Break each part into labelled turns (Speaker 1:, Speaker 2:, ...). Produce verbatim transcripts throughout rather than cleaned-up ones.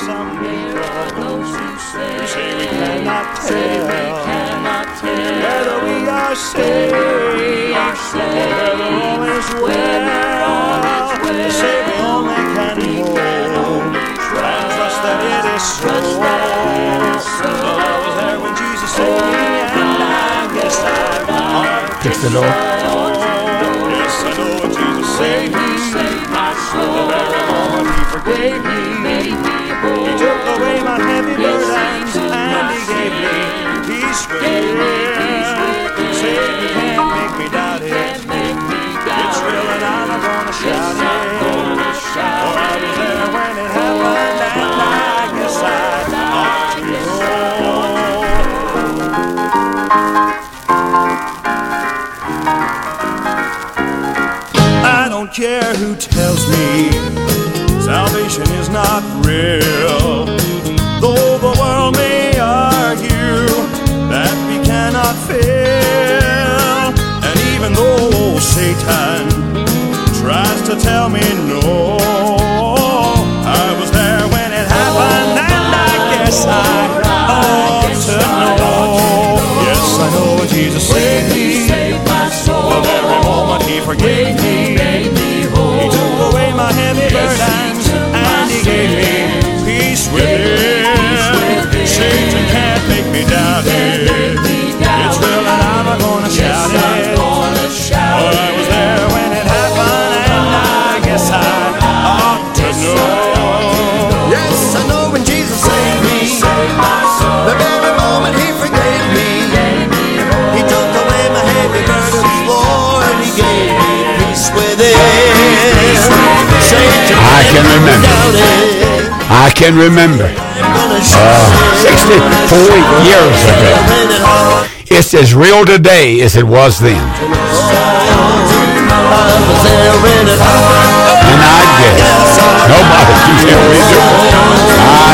Speaker 1: some people who say we cannot tell whether we are saved or whether all is well. They say we only can hold and trust that it is so. So I was there when Jesus saved me, and I guess I
Speaker 2: Fix the door.
Speaker 1: Yes, I know when Jesus saved me. The very moment He forgave me, He took away my heavy burdens, and He gave me peace within. Say you can't make me doubt it. It's real and I'm not gonna shout it. For I was there when it happened, and I guess I ought to know. I don't care who tells me salvation is not real, though the world may argue that we cannot fail. And even though Satan tries to tell me no, I was there when it happened, and I guess I ought to know. Yes, I know Jesus saved me. The very moment He forgave me, He took away my heavy burdens, and He gave me peace within. Satan can't make me doubt it. It's real and I'm not gonna shout it. For I was there when it happened, and I guess I ought to know.
Speaker 3: Yes, I know when Jesus saved me. The very moment He forgave me, He took away my heavy burdens, Lord, He gave me peace within. Satan
Speaker 2: I can remember. I can remember. Uh, sixty-four years ago. It's as real today as it was then. And I guess nobody can tell me different. I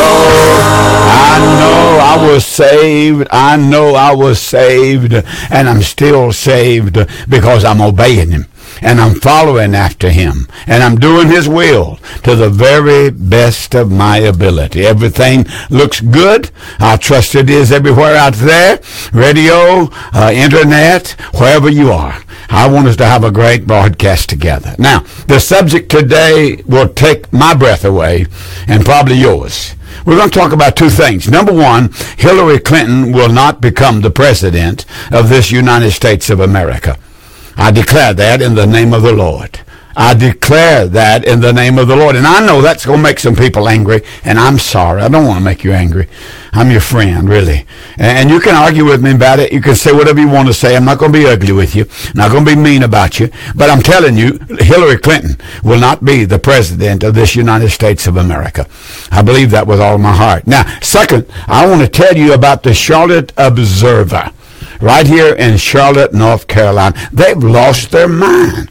Speaker 2: know, I know I was saved. I know I was saved, and I'm still saved because I'm obeying Him. And I'm following after Him. And I'm doing His will to the very best of my ability. Everything looks good. I trust it is everywhere out there. Radio, uh, internet, wherever you are. I want us to have a great broadcast together. Now, the subject today will take my breath away and probably yours. We're going to talk about two things. Number one, Hillary Clinton will not become the president of this United States of America. I declare that in the name of the Lord. I declare that in the name of the Lord. And I know that's going to make some people angry, and I'm sorry. I don't want to make you angry. I'm your friend, really. And you can argue with me about it. You can say whatever you want to say. I'm not going to be ugly with you. I'm not going to be mean about you. But I'm telling you, Hillary Clinton will not be the president of this United States of America. I believe that with all my heart. Now, second, I want to tell you about the Charlotte Observer. Right here in Charlotte, North Carolina. They've lost their mind.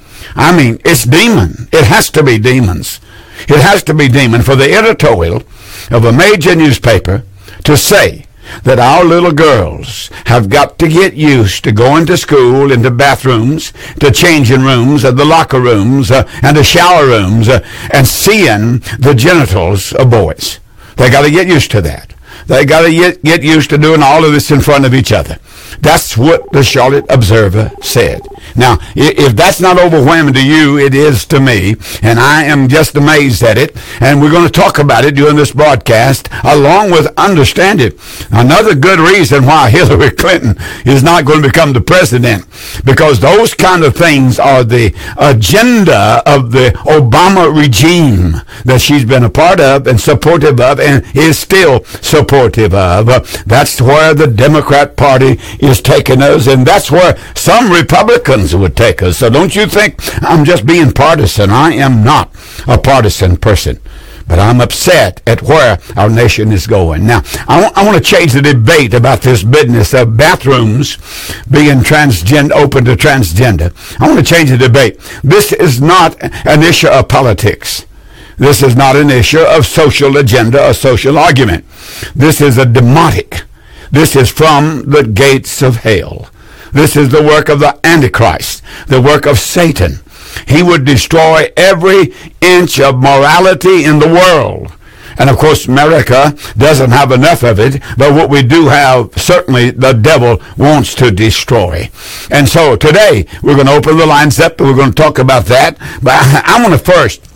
Speaker 2: I mean, it's demon. It has to be demons. It has to be demon for the editorial of a major newspaper to say that our little girls have got to get used to going to school, into bathrooms, to changing rooms, and the locker rooms, uh, and the shower rooms, uh, and seeing the genitals of boys. They got to get used to that. They got to get, get used to doing all of this in front of each other. That's what the Charlotte Observer said. Now, if that's not overwhelming to you, it is to me, and I am just amazed at it, and we're going to talk about it during this broadcast, along with understand it. Another good reason why Hillary Clinton is not going to become the president, because those kind of things are the agenda of the Obama regime that she's been a part of and supportive of and is still supportive of. That's where the Democrat Party is taking us, and that's where some Republicans would take us. So don't you think I'm just being partisan. I am not a partisan person, but I'm upset at where our nation is going. Now, I, w- I want to change the debate about this business of bathrooms being transgender, open to transgender. I want to change the debate. This is not an issue of politics. This is not an issue of social agenda or social argument. This is a demonic. This is from the gates of hell. This is the work of the Antichrist, the work of Satan. He would destroy every inch of morality in the world And of course, America doesn't have enough of it, but what we do have, certainly the devil wants to destroy. And so today, we're going to open the lines up, and we're going to talk about that. But I, I want to first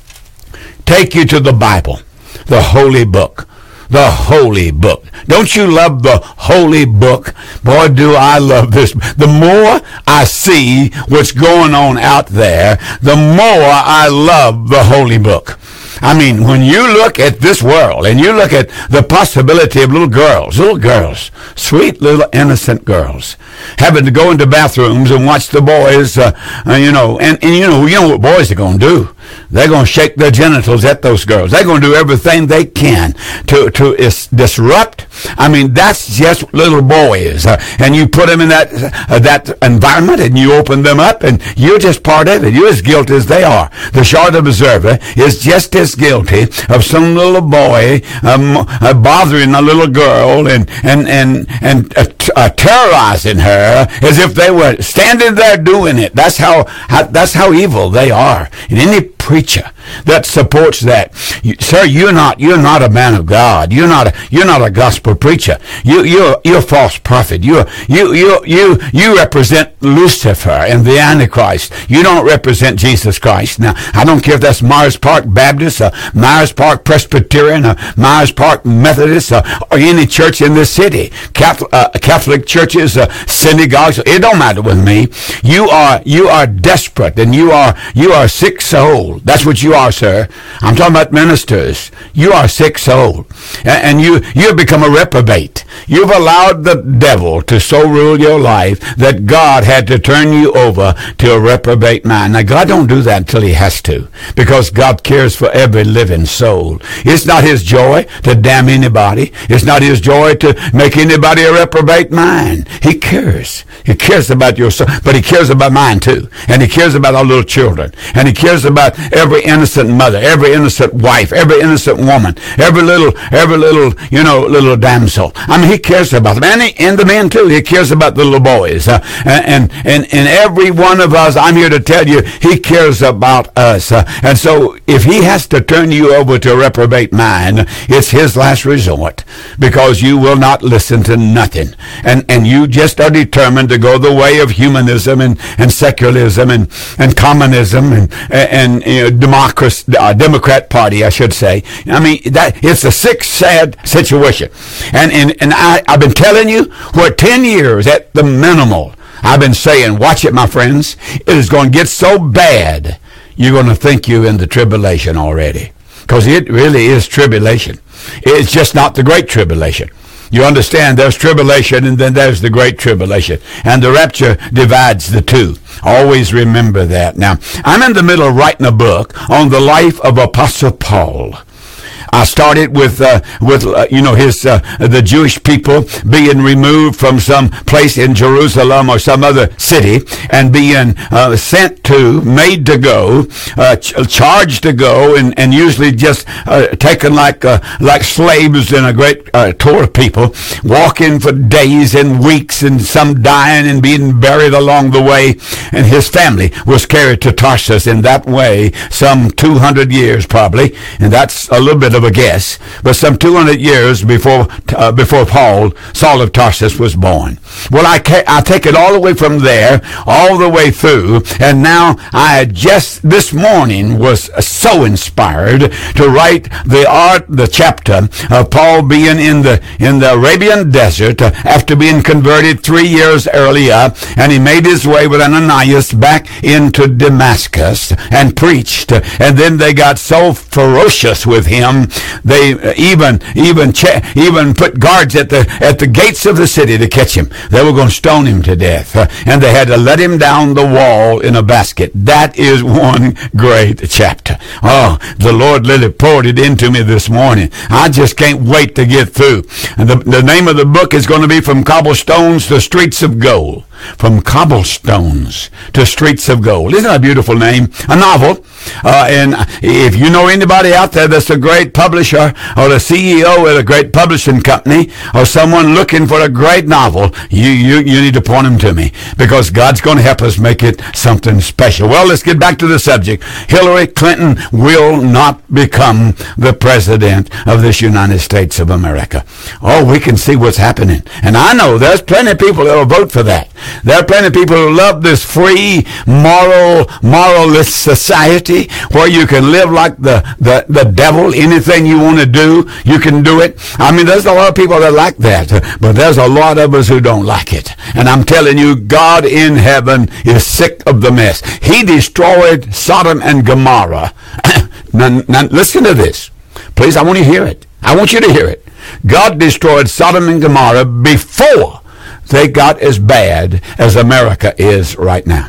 Speaker 2: take you to the Bible, the holy book. The holy book. Don't you love the holy book? Boy, do I love this. The more I see what's going on out there, the more I love the holy book. I mean, when you look at this world and you look at the possibility of little girls, little girls, sweet little innocent girls, having to go into bathrooms and watch the boys, uh, uh, you know, and, and you know, you know what boys are going to do. They're going to shake their genitals at those girls. They're going to do everything they can to to is, disrupt. I mean, that's just little boys. Uh, and you put them in that uh, that environment, and you open them up, and you're just part of it. You're as guilty as they are. The short observer is just as guilty of some little boy um, uh, bothering a little girl and and and and uh, t- uh, terrorizing her as if they were standing there doing it. That's how, how that's how evil they are. And any preacher that supports that, you, sir, you're not you're not a man of God. You're not a, you're not a gospel preacher. You you're you're a false prophet. You you you you you represent Lucifer and the Antichrist. You don't represent Jesus Christ. Now, I don't care if that's Myers Park Baptist, or Myers Park Presbyterian, or Myers Park Methodist, or, or any church in this city, Catholic, uh, Catholic churches, uh, synagogues. It don't matter with me. You are you are desperate, and you are you are sick soul. That's what you are, sir. I'm talking about ministers. You are sick soul. And, and you, you have become a reprobate. You've allowed the devil to so rule your life that God had to turn you over to a reprobate mind. Now, God don't do that until he has to, because God cares for every living soul. It's not his joy to damn anybody. It's not his joy to make anybody a reprobate mind. He cares. He cares about your soul, but he cares about mine too. And he cares about our little children. And he cares about every innocent mother, every innocent wife, every innocent woman, every little, every little, you know, little damsel. I mean, he cares about them, and, he, and the men too. He cares about the little boys, uh, and and and every one of us. I'm here to tell you, he cares about us. Uh, and so, if he has to turn you over to a reprobate mind, it's his last resort, because you will not listen to nothing, and and you just are determined to go the way of humanism and and secularism and and communism and and you know, democracy, uh, Democrat Party, I should say. I mean, that it's a sick, sad situation. And and, and I, I've been telling you for ten years at the minimal, I've been saying, watch it, my friends. It is going to get so bad, you're going to think you're in the tribulation already. Because it really is tribulation. It's just not the great tribulation. You understand, there's tribulation, and then there's the great tribulation. And the rapture divides the two. Always remember that. Now, I'm in the middle of writing a book on the life of Apostle Paul. I started with, uh, with uh, you know, his uh, the Jewish people being removed from some place in Jerusalem or some other city and being uh, sent to, made to go, uh, ch- charged to go, and, and usually just uh, taken like uh, like slaves in a great uh, tour of people, walking for days and weeks, and some dying and being buried along the way. And his family was carried to Tarsus in that way, some two hundred years probably, and that's a little bit of a guess, but some two hundred years before uh, before Paul, Saul of Tarsus, was born. Well, I, ca- I take it all the way from there, all the way through, and now I just this morning was so inspired to write the art, the chapter of Paul being in the in the Arabian desert uh, after being converted three years earlier, and he made his way with Ananias back into Damascus and preached, and then they got so ferocious with him, they even even che- even put guards at the at the gates of the city to catch him. They were going to stone him to death, uh, and they had to let him down the wall in a basket. That is one great chapter. Oh, the Lord literally poured it into me this morning. I just can't wait to get through. And the, the name of the book is going to be From Cobblestones to Streets of Gold. from cobblestones to streets of gold. Isn't that a beautiful name? A novel. Uh, and if you know anybody out there that's a great publisher or the C E O at a great publishing company or someone looking for a great novel, you, you, you need to point them to me, because God's going to help us make it something special. Well, let's get back to the subject. Hillary Clinton will not become the president of this United States of America. Oh, we can see what's happening. And I know there's plenty of people that will vote for that. There are plenty of people who love this free, moral, moralist society where you can live like the, the, the devil. Anything you want to do, you can do it. I mean, there's a lot of people that like that, but there's a lot of us who don't like it. And I'm telling you, God in heaven is sick of the mess. He destroyed Sodom and Gomorrah. now, now, listen to this. Please, I want you to hear it. I want you to hear it. God destroyed Sodom and Gomorrah before they got as bad as America is right now.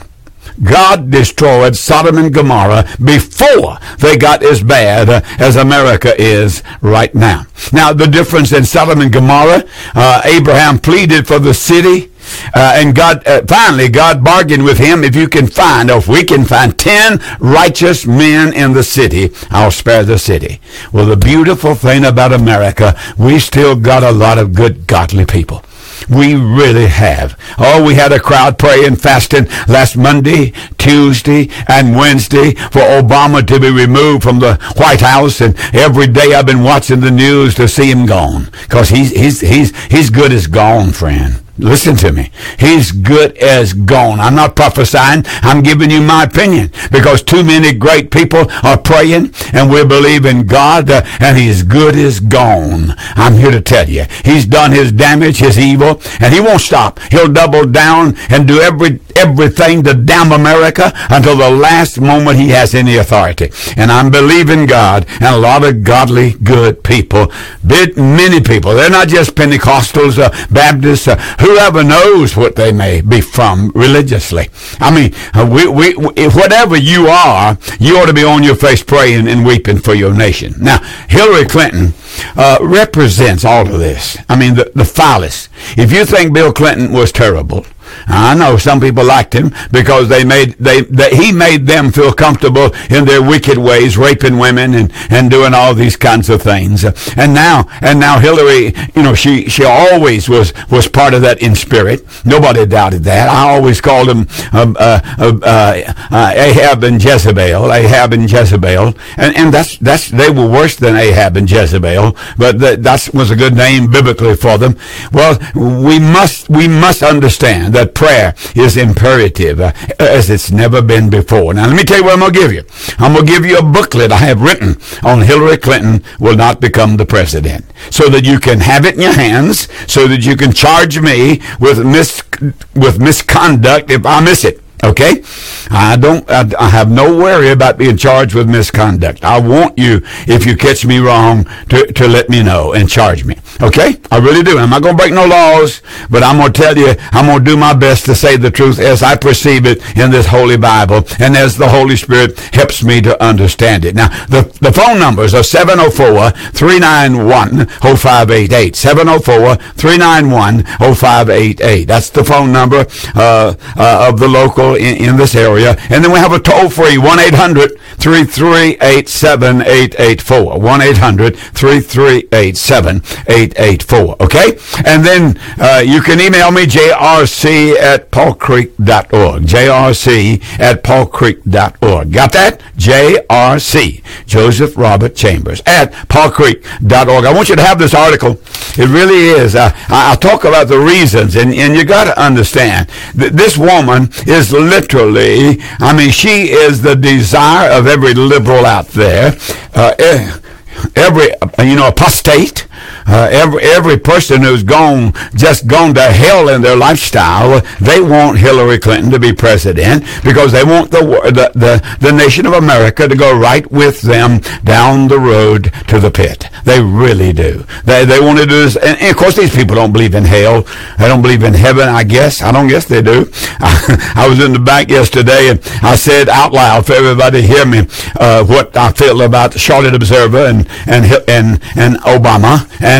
Speaker 2: God destroyed Sodom and Gomorrah before they got as bad as America is right now. Now, the difference in Sodom and Gomorrah, uh, Abraham pleaded for the city, uh, and God, uh, finally, God bargained with him. If you can find, or if we can find ten righteous men in the city, I'll spare the city. Well, the beautiful thing about America, we still got a lot of good, godly people. We really have. Oh, we had a crowd praying, fasting last Monday, Tuesday, and Wednesday for Obama to be removed from the White House. And every day I've been watching the news to see him gone, because he's he's he's he's good as gone, friend. Listen to me. He's good as gone. I'm not prophesying. I'm giving you my opinion, because too many great people are praying and we believe in God, uh, and he's good as gone. I'm here to tell you, he's done his damage, his evil, and he won't stop. He'll double down and do every everything to damn America until the last moment he has any authority. And I'm believing God, and a lot of godly, good people, big, many people. They're not just Pentecostals, uh, Baptists, uh, whoever knows what they may be from religiously. I mean, uh, we, we, we, whatever you are, you ought to be on your face praying and weeping for your nation. Now, Hillary Clinton uh, represents all of this. I mean, the, the foulest. If you think Bill Clinton was terrible, I know some people liked him because they made they, they he made them feel comfortable in their wicked ways, raping women and, and doing all these kinds of things. And now and now Hillary, you know, she she always was was part of that in spirit. Nobody doubted that. I always called them uh, uh, uh, uh, Ahab and Jezebel, Ahab and Jezebel, and and that's that's they were worse than Ahab and Jezebel, but that that was a good name biblically for them. Well, we must we must understand that prayer is imperative uh, as it's never been before. Now, let me tell you what I'm going to give you. I'm going to give you a booklet I have written on Hillary Clinton will not become the president, so that you can have it in your hands, so that you can charge me with mis with misconduct if I miss it. Okay? I don't, I, I have no worry about being charged with misconduct. I want you, if you catch me wrong, to, to let me know and charge me. Okay? I really do. I'm not going to break no laws, but I'm going to tell you, I'm going to do my best to say the truth as I perceive it in this Holy Bible, and as the Holy Spirit helps me to understand it. Now, the, the phone numbers are seven oh four, three nine one, oh five eight eight. seven oh four, three nine one, oh five eight eight. That's the phone number uh, uh, of the local In, in this area. And then we have a toll-free one eight hundred, three three eight, seven eight eight four. one eight hundred, three three eight, seven eight eight four. Okay? And then uh, you can email me, j r c at paul creek dot org. j r c at paul creek dot org. Got that? J R C, Joseph Robert Chambers, at paul creek dot org. I want you to have this article. It really is. Uh, I'll talk about the reasons, and, and you got to understand that this woman is literally, I mean, she is the desire of every liberal out there, uh, every, you know, apostate, uh, every every person who's gone, just gone to hell in their lifestyle. They want Hillary Clinton to be president because they want the, the, the, the nation of America to go right with them down the road to the pit. They really do. They they want to do this. And, and of course, these people don't believe in hell. They don't believe in heaven, I guess. I don't guess they do. I, I was in the bank yesterday, and I said out loud for everybody to hear me uh, what I feel about the Charlotte Observer and and and, and Obama. And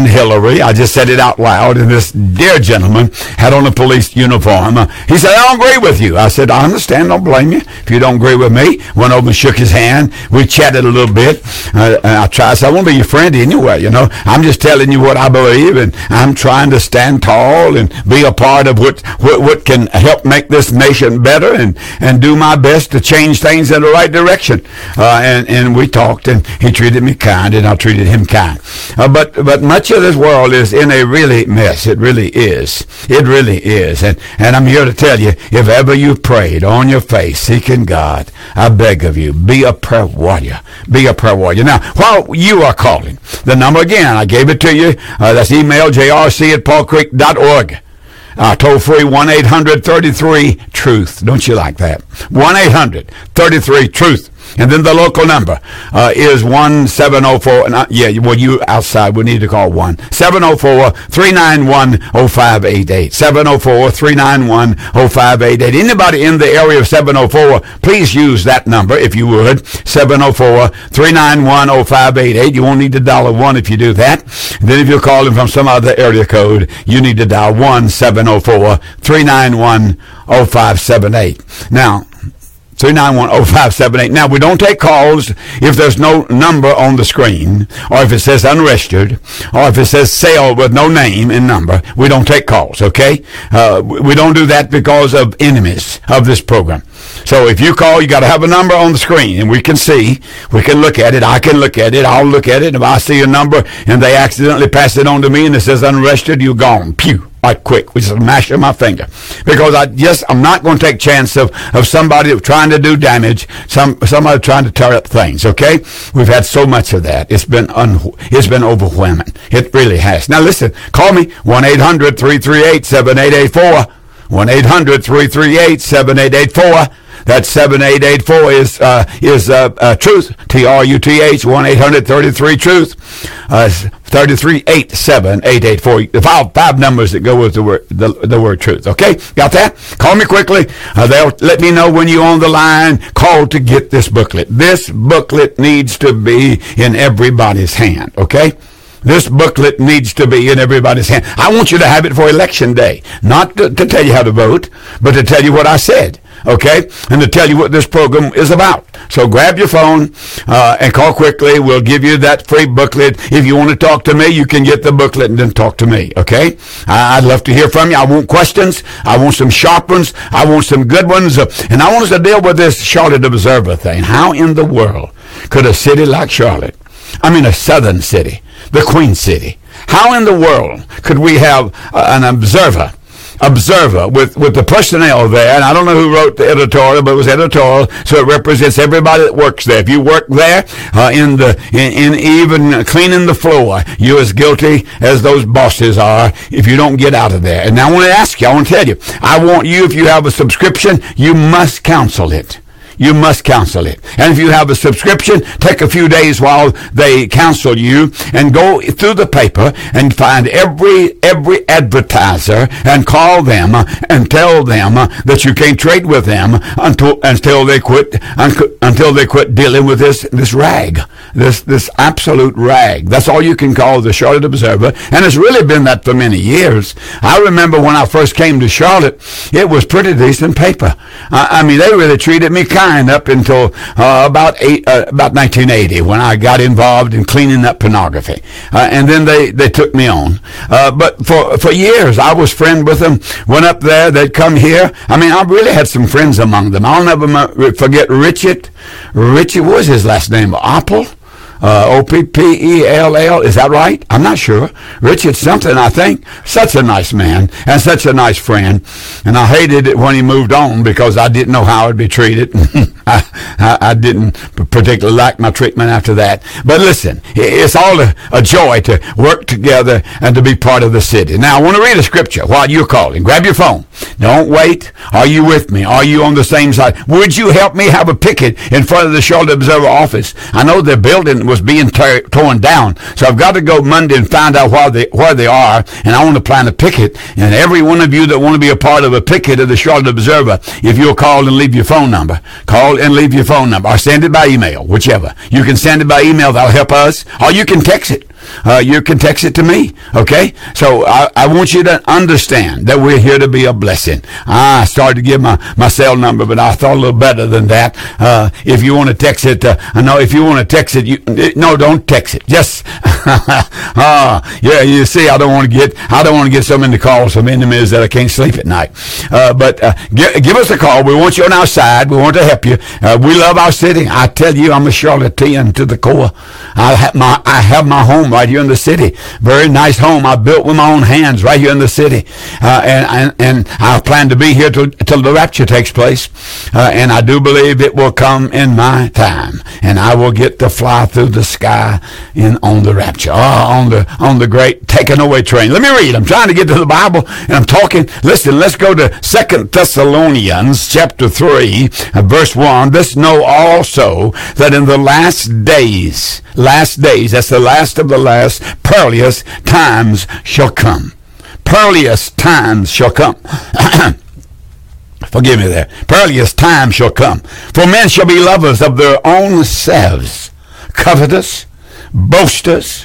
Speaker 2: and Hillary. I just said it out loud, and this dear gentleman had on a police uniform. Uh, he said, I don't agree with you. I said, I understand. Don't blame you if you don't agree with me. Went over and shook his hand. We chatted a little bit. Uh, and I tried. I said, I want to be your friend anyway, you know. I'm just telling you what I believe, and I'm trying to stand tall and be a part of what, what, what can help make this nation better, and, and do my best to change things in the right direction. Uh, and, and we talked, and he treated me kind, and I treated him kind. Uh, but, but much of this world is in a really mess. It really is. It really is. And, and I'm here to tell you, if ever you prayed on your face, seeking God, I beg of you, be a prayer warrior. Be a prayer warrior. Now, while you are calling, the number again, I gave it to you. Uh, that's email j r c at paul creek dot org. Uh, toll free one eight hundred thirty-three truth. Don't you like that? one eight hundred thirty-three truth. And then the local number uh, is one seven oh four. And, uh, yeah, well, you outside, we need to call one seven oh four, three nine one, oh five eight eight. seven oh four, three nine one, oh five eight eight. Anybody in the area of seven oh four, please use that number if you would. seven oh four, three nine one, oh five eight eight. You won't need to dial a one if you do that. And then if you're calling from some other area code, you need to dial one seven oh four, three nine one, oh five seven eight. Now, three nine one, oh five seven eight. Now, we don't take calls if there's no number on the screen, or if it says unregistered, or if it says sale with no name and number. We don't take calls, okay? Uh, we don't do that because of enemies of this program. So if you call, you got to have a number on the screen, and we can see, we can look at it, I can look at it, I'll look at it. If I see a number and they accidentally pass it on to me and it says unregistered, you're gone. Pew. Right quick, we just mash my finger, because I just I'm not going to take chance of of somebody trying to do damage, some somebody trying to tear up things. Okay, we've had so much of that. It's been un, it's been overwhelming. It really has. Now listen, call me one eight hundred three three eight seven eight eight four. one eight hundred three three eight seven eight eight four. That seven eight eight four is uh, is uh, uh, truth. T R U T H. one eight hundred thirty-three truth. Uh, thirty-three eight seven eight eight four. The five, five numbers that go with the word the, the word truth. Okay, got that? Call me quickly. Uh, they'll let me know when you're on the line. Call to get this booklet. This booklet needs to be in everybody's hand. Okay. This booklet needs to be in everybody's hand. I want you to have it for election day, not to, to tell you how to vote, but to tell you what I said, okay, and to tell you what this program is about. So grab your phone uh, and call quickly. We'll give you that free booklet. If you want to talk to me, you can get the booklet and then talk to me, okay? I'd love to hear from you. I want questions. I want some sharp ones. I want some good ones. Uh, and I want us to deal with this Charlotte Observer thing. How in the world could a city like Charlotte, I mean a southern city, the Queen City, how in the world could we have uh, an observer, observer with, with the personnel there, and I don't know who wrote the editorial, but it was editorial, so it represents everybody that works there. If you work there uh, in the in, in even cleaning the floor, you're as guilty as those bosses are if you don't get out of there. And now I want to ask you, I want to tell you, I want you, if you have a subscription, you must cancel it. You must cancel it. And if you have a subscription, take a few days while they cancel you and go through the paper and find every every advertiser and call them and tell them that you can't trade with them until until they quit until they quit dealing with this this rag, this this absolute rag. That's all you can call the Charlotte Observer, and it's really been that for many years. I remember when I first came to Charlotte, it was pretty decent paper. I, I mean, they really treated me kind up until uh, about eight, uh, about nineteen eighty, when I got involved in cleaning up pornography, uh, and then they, they took me on. Uh, but for for years, I was friend with them. Went up there, they'd come here. I mean, I really had some friends among them. I'll never forget Richard. Richard, what was his last name? Opple? Uh, O P P E L L, is that right? I'm not sure. Richard something, I think. Such a nice man and such a nice friend. And I hated it when he moved on because I didn't know how I'd be treated. I, I, I didn't particularly like my treatment after that. But listen, it's all a, a joy to work together and to be part of the city. Now, I want to read a scripture while you're calling. Grab your phone. Don't wait. Are you with me? Are you on the same side? Would you help me have a picket in front of the Charlotte Observer office? I know the building was being tear, torn down, so I've got to go Monday and find out where they, where they are, and I want to plan a picket. And every one of you that want to be a part of a picket of the Charlotte Observer, if you'll call and leave your phone number, call and leave your phone number, or send it by email, whichever. You can send it by email. That'll help us. Or you can text it. uh, you can text it to me. Okay? So I, I want you to understand that we're here to be a blessing. I started to give my, my cell number, but I thought a little better than that. Uh, if you want to text it, uh, I know if you want to text it, you, no, don't text it. Just, uh, yeah, you see, I don't want to get, I don't want to get so many calls from enemies that I can't sleep at night. Uh, but uh, give, give us a call. We want you on our side. We want to help you. Uh, we love our city. I tell you, I'm a Charlottean to the core. I have my, I have my home right here in the city. Very nice home I built with my own hands right here in the city. Uh, and, and, and I plan to be here till, till the rapture takes place. Uh, and I do believe it will come in my time. And I will get to fly through the sky in on the rapture. Oh, on the, on the great taken away train. Let me read. I'm trying to get to the Bible and I'm talking. Listen, let's go to Second Thessalonians chapter three, uh, verse one. This know also that in the last days, last days, that's the last of the last, perilous times shall come. Perilous times shall come. Forgive me there. Perilous times shall come. For men shall be lovers of their own selves, covetous, boasters,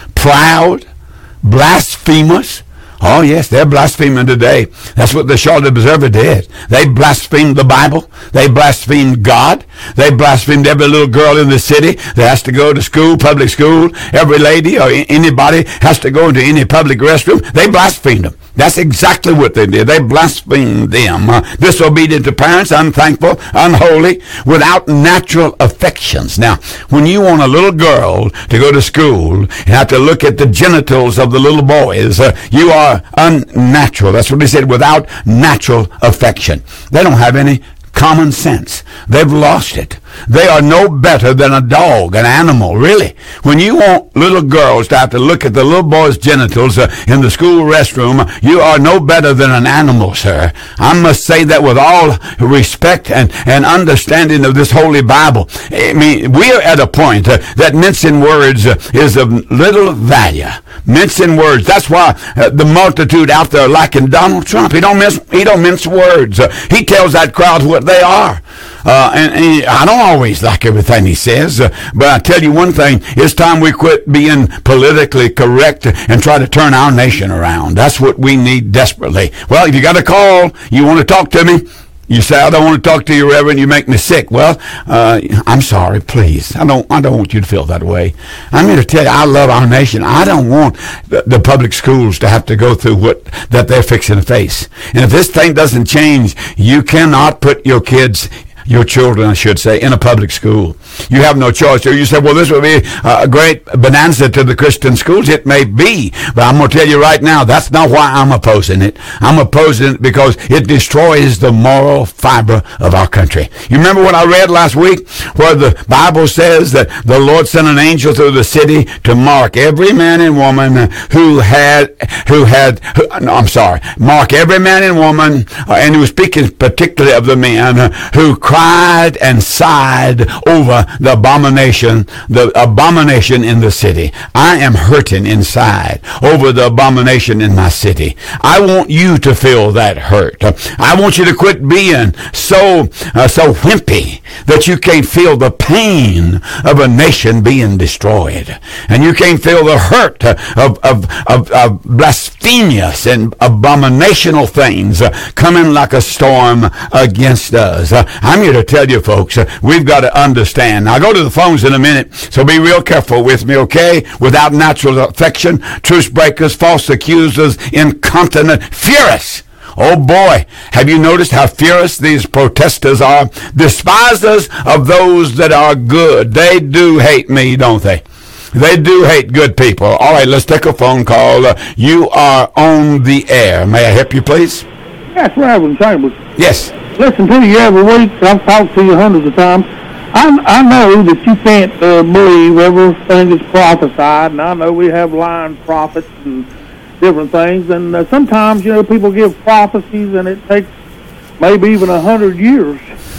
Speaker 2: proud, blasphemers. Oh, yes, they're blaspheming today. That's what the Charlotte Observer did. They blasphemed the Bible. They blasphemed God. They blasphemed every little girl in the city that has to go to school, public school. Every lady or anybody has to go into any public restroom. They blasphemed them. That's exactly what they did. They blasphemed them. Uh, disobedient to parents, unthankful, unholy, without natural affections. Now, when you want a little girl to go to school and have to look at the genitals of the little boys, uh, you are unnatural. That's what they said, without natural affection. They don't have any common sense. They've lost it. They are no better than a dog, an animal, really. When you want little girls to have to look at the little boy's genitals uh, in the school restroom, you are no better than an animal, sir. I must say that with all respect and, and understanding of this Holy Bible. I mean, we are at a point uh, that mincing words uh, is of little value. Mincing words. That's why uh, the multitude out there liking Donald Trump. He don't mince, he don't mince words. Uh, he tells that crowd what they are. Uh, and, and he, I don't always like everything he says, uh, but I tell you one thing, it's time we quit being politically correct and try to turn our nation around. That's what we need desperately. Well, if you got a call, you want to talk to me, you say, I don't want to talk to you, Reverend, you make me sick. Well, uh, I'm sorry, please. I don't I don't want you to feel that way. I'm here to tell you, I love our nation. I don't want the, the public schools to have to go through what that they're fixing to face. And if this thing doesn't change, you cannot put your kids your children, I should say, in a public school. You have no choice. Or you say, well, this would be a great bonanza to the Christian schools. It may be, but I'm going to tell you right now, that's not why I'm opposing it. I'm opposing it because it destroys the moral fiber of our country. You remember what I read last week where the Bible says that the Lord sent an angel through the city to mark every man and woman who had, who had, who, no, I'm sorry, mark every man and woman, uh, and he was speaking particularly of the men uh, who cried and sighed over the abomination, the abomination in the city. I am hurting inside over the abomination in my city. I want you to feel that hurt. I want you to quit being so uh, so wimpy that you can't feel the pain of a nation being destroyed, and you can't feel the hurt of of of, of blasphemous and abominational things uh, coming like a storm against us. Uh, I'm here to tell you, folks, uh, we've got to understand. Now, I'll go to the phones in a minute, so be real careful with me, okay? Without natural affection, truce breakers, false accusers, incontinent, furious. Oh boy, have you noticed how furious these protesters are? Despisers of those that are good. They do hate me, don't they? They do hate good people. All right, let's take a phone call. Uh, you are on the air. May I help you, please?
Speaker 4: That's Reverend Chambers.
Speaker 2: Yes.
Speaker 4: Listen to you every week. I've talked to you hundreds of times. I, I know that you can't uh, believe everything is prophesied, and I know we have lying prophets and different things, and uh, sometimes, you know, people give prophecies, and it takes maybe even a hundred years.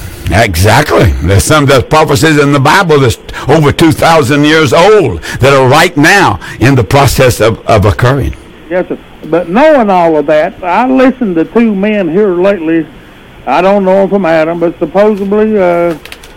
Speaker 2: Exactly. There's some there's prophecies in the Bible that's over two thousand years old that are right now in the process of, of occurring.
Speaker 4: Yes, sir. But knowing all of that, I listened to two men here lately. I don't know them from Adam, but supposedly uh,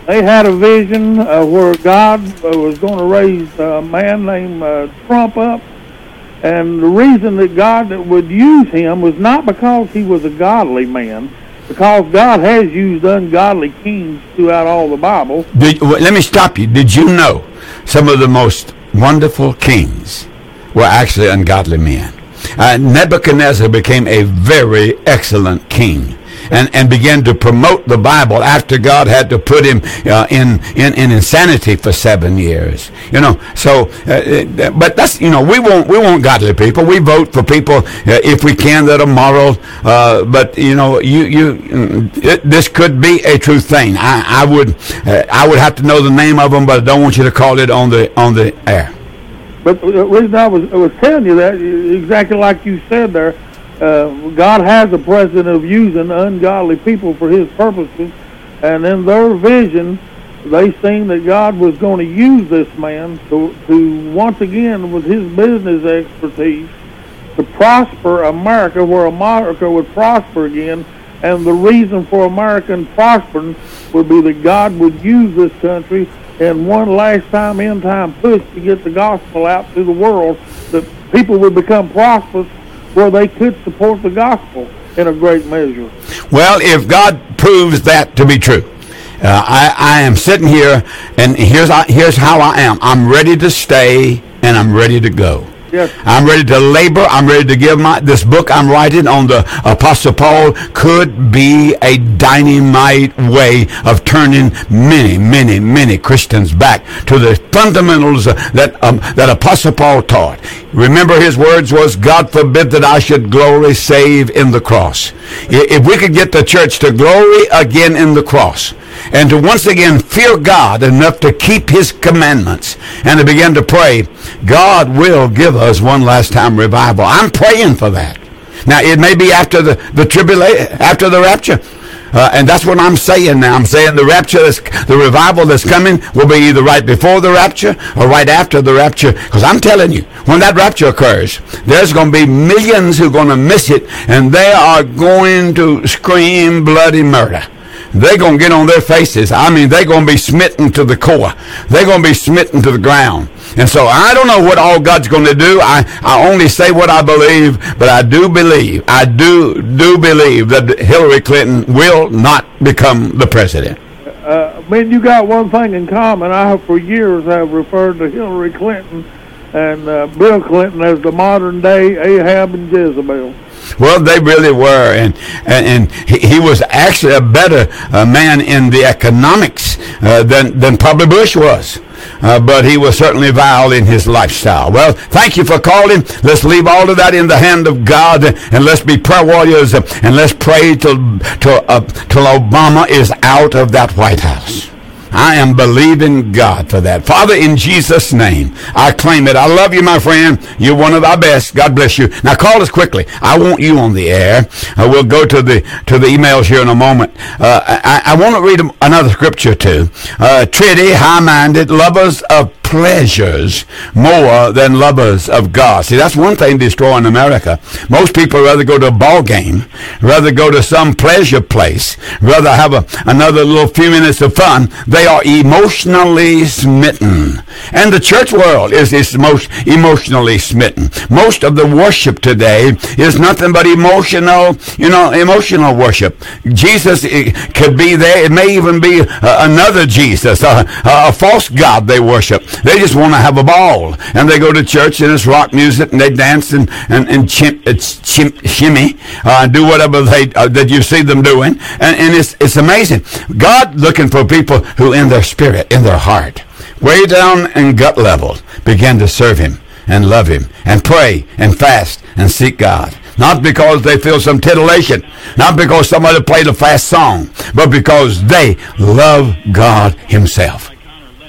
Speaker 4: they had a vision uh, where God uh, was going to raise a man named uh, Trump up. And the reason that God would use him was not because he was a godly man, because God has used ungodly kings throughout all the Bible.
Speaker 2: Did, well, let me stop you. Did you know some of the most wonderful kings were actually ungodly men? Uh, Nebuchadnezzar became a very excellent king. And, and began to promote the Bible after God had to put him uh, in, in in insanity for seven years. You know, so uh, but that's you know we want we want godly people. We vote for people uh, if we can that are moral. Uh, but you know, you you it, this could be a true thing. I, I would uh, I would have to know the name of them, but I don't want you to call it on the on the air.
Speaker 4: But the reason I was I was telling you that exactly like you said there. Uh, God has a precedent of using ungodly people for his purposes, and in their vision, they seen that God was going to use this man to, to once again, with his business expertise, to prosper America where America would prosper again. And the reason for American prospering would be that God would use this country in one last time, end time push to get the gospel out to the world, that people would become prosperous where they could support the gospel in a great measure.
Speaker 2: Well, if God proves that to be true, uh, I, I am sitting here, and here's here's how I am. I'm ready to stay, and I'm ready to go.
Speaker 4: Yes.
Speaker 2: I'm ready to labor. I'm ready to give my, this book I'm writing on the Apostle Paul could be a dynamite way of turning many, many, many Christians back to the fundamentals that, um, that Apostle Paul taught. Remember his words was, God forbid that I should glory save in the cross. If we could get the church to glory again in the cross, and to once again fear God enough to keep his commandments and to begin to pray, God will give us one last time revival. I'm praying for that. Now, it may be after the, the tribulation, after the rapture. Uh, and that's what I'm saying now. I'm saying the rapture, that's, the revival that's coming will be either right before the rapture or right after the rapture. Because I'm telling you, when that rapture occurs, there's going to be millions who are going to miss it, and they are going to scream bloody murder. They're going to get on their faces. I mean, they're going to be smitten to the core. They're going to be smitten to the ground. And so I don't know what all God's going to do. I, I only say what I believe, but I do believe, I do do believe that Hillary Clinton will not become the president.
Speaker 4: Uh, I mean, you got one thing in common. I have for years have referred to Hillary Clinton and uh, Bill Clinton as the modern day Ahab and Jezebel.
Speaker 2: Well, they really were, and and, and he, he was actually a better uh, man in the economics uh, than than probably Bush was. Uh, but he was certainly vile in his lifestyle. Well, thank you for calling. Let's leave all of that in the hand of God, and let's be prayer warriors, and let's pray till till, uh, till Obama is out of that White House. I am believing God for that. Father, in Jesus' name, I claim it. I love you, my friend. You're one of our best. God bless you. Now call us quickly. I want you on the air. Uh, we'll go to the to the emails here in a moment. Uh, I, I want to read another scripture too. Uh, Trinity, high-minded, lovers of pleasures more than lovers of God. See, that's one thing destroying America. Most people rather go to a ball game, rather go to some pleasure place, rather have a, another little few minutes of fun. They are emotionally smitten. And the church world is, is most emotionally smitten. Most of the worship today is nothing but emotional, you know, emotional worship. Jesus could be there. It may even be uh, another Jesus, uh, a false god they worship. They just want to have a ball, and they go to church and it's rock music, and they dance and and and chim, it's chim, shimmy, uh, do whatever they uh, that you see them doing, and and it's it's amazing. God looking for people who, in their spirit, in their heart, way down in gut level, begin to serve Him and love Him and pray and fast and seek God. Not because they feel some titillation, not because somebody played a fast song, but because they love God Himself.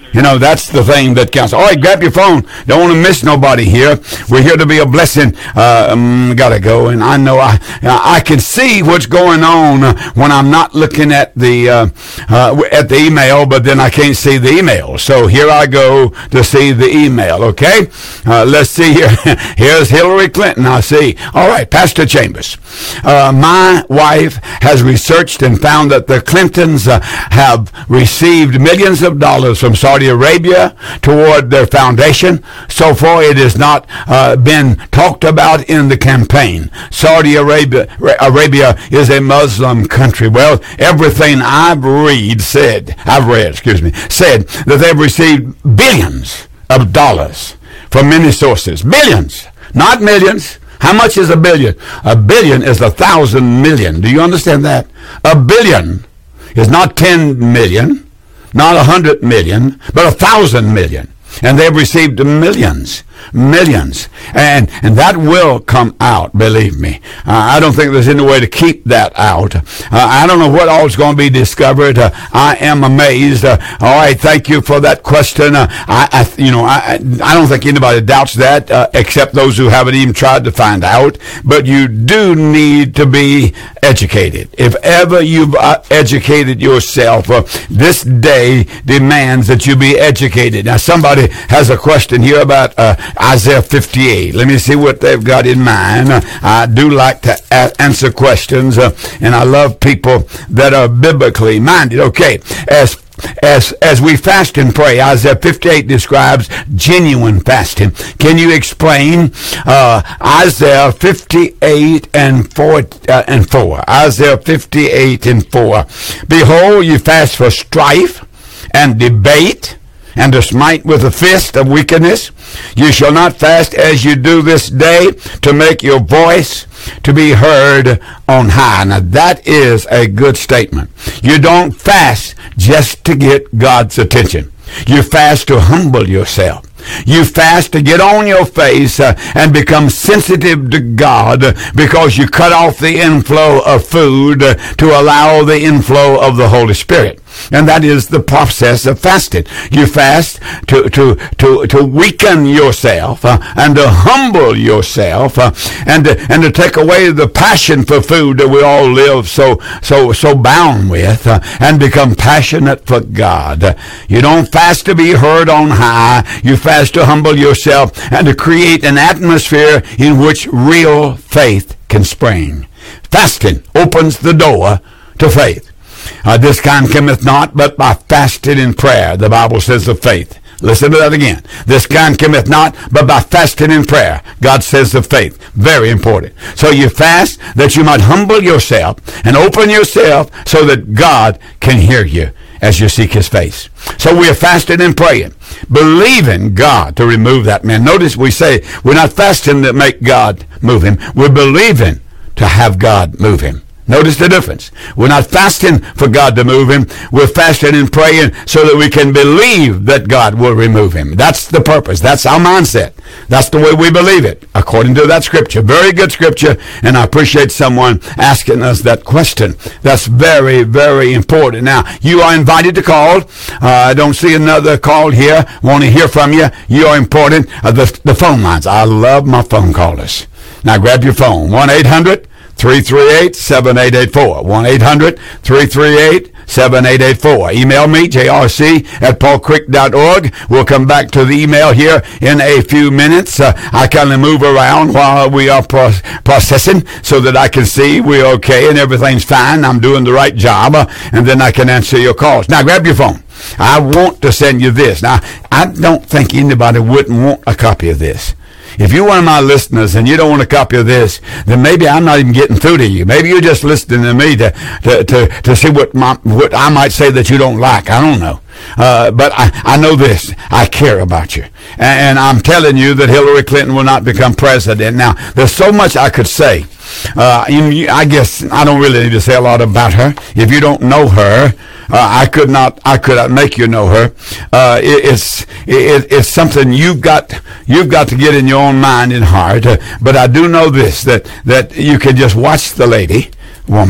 Speaker 2: You know, that's the thing that counts. All right, grab your phone. Don't want to miss nobody here. We're here to be a blessing. Uh, um, gotta go, and I know I I can see what's going on when I'm not looking at the uh, uh, at the email, but then I can't see the email. So here I go to see the email. Okay, uh, let's see here. Here's Hillary Clinton. I see. All right, Pastor Chambers. Uh, my wife has researched and found that the Clintons uh, have received millions of dollars from Saudi Arabia toward their foundation. So far, it has not uh, been talked about in the campaign. Saudi Arabia, Arabia is a Muslim country. Well, everything I've read said, I've read, excuse me, said that they've received billions of dollars from many sources. Billions, not millions. How much is a billion? A billion is a thousand million. Do you understand that? A billion is not ten million. Not a hundred million, but a thousand million. And they've received millions, millions. And and that will come out, believe me. Uh, I don't think there's any way to keep that out. Uh, I don't know what all is going to be discovered. Uh, I am amazed. Uh, all right, thank you for that question. Uh, I, I, you know, I, I don't think anybody doubts that, uh, except those who haven't even tried to find out. But you do need to be educated. If ever you've uh, educated yourself, uh, this day demands that you be educated. Now, somebody has a question here about uh, Isaiah fifty-eight. Let me see what they've got in mind. Uh, I do like to a- answer questions, uh, and I love people that are biblically minded. Okay, as As as we fast and pray, Isaiah fifty-eight describes genuine fasting. Can you explain uh, Isaiah fifty-eight and four uh, and four? Isaiah fifty-eight and four. Behold, you fast for strife and debate, and to smite with a fist of wickedness. You shall not fast as you do this day, to make your voice to be heard on high. Now that is a good statement. You don't fast just to get God's attention. You fast to humble yourself. You fast to get on your face uh, and become sensitive to God, because you cut off the inflow of food uh, to allow the inflow of the Holy Spirit. And that is the process of fasting. You fast to to to, to weaken yourself uh, and to humble yourself uh, and to, and to take away the passion for food that we all live so so so bound with uh, and become passionate for God. You don't fast to be heard on high. You fast to humble yourself and to create an atmosphere in which real faith can spring. Fasting opens the door to faith. Uh, this kind cometh not but by fasting and prayer, the Bible says, of faith. Listen to that again. This kind cometh not but by fasting and prayer, God says, of faith. Very important. So you fast that you might humble yourself and open yourself so that God can hear you as you seek his face. So we are fasting and praying, believing God to remove that man. Notice we say we're not fasting to make God move him. We're believing to have God move him. Notice the difference. We're not fasting for God to move him. We're fasting and praying so that we can believe that God will remove him. That's the purpose. That's our mindset. That's the way we believe it, according to that scripture. Very good scripture, and I appreciate someone asking us that question. That's very, very important. Now, you are invited to call. Uh, I don't see another call here. Want to hear from you. You are important. Uh, the, the phone lines. I love my phone callers. Now, grab your phone. one eight hundred three three eight seven eight eight four. one eight hundred three three eight seven eight eight four. Email me, j r c at paul crick dot org. We'll come back to the email here in a few minutes. Uh, I kind of move around while we are pro- processing so that I can see we're okay and everything's fine. I'm doing the right job, uh, and then I can answer your calls. Now, grab your phone. I want to send you this. Now, I don't think anybody wouldn't want a copy of this. If you're one of my listeners and you don't want a copy of this, then maybe I'm not even getting through to you. Maybe you're just listening to me to to to, to see what my, what I might say that you don't like. I don't know. Uh, but I, I know this. I care about you. And, and I'm telling you that Hillary Clinton will not become president. Now, there's so much I could say. Uh, you, I guess I don't really need to say a lot about her. If you don't know her, Uh, I could not. I could not make you know her. Uh, it, it's it, it's something you've got. You've got to get in your own mind and heart. Uh, but I do know this, that that you can just watch the lady, woman,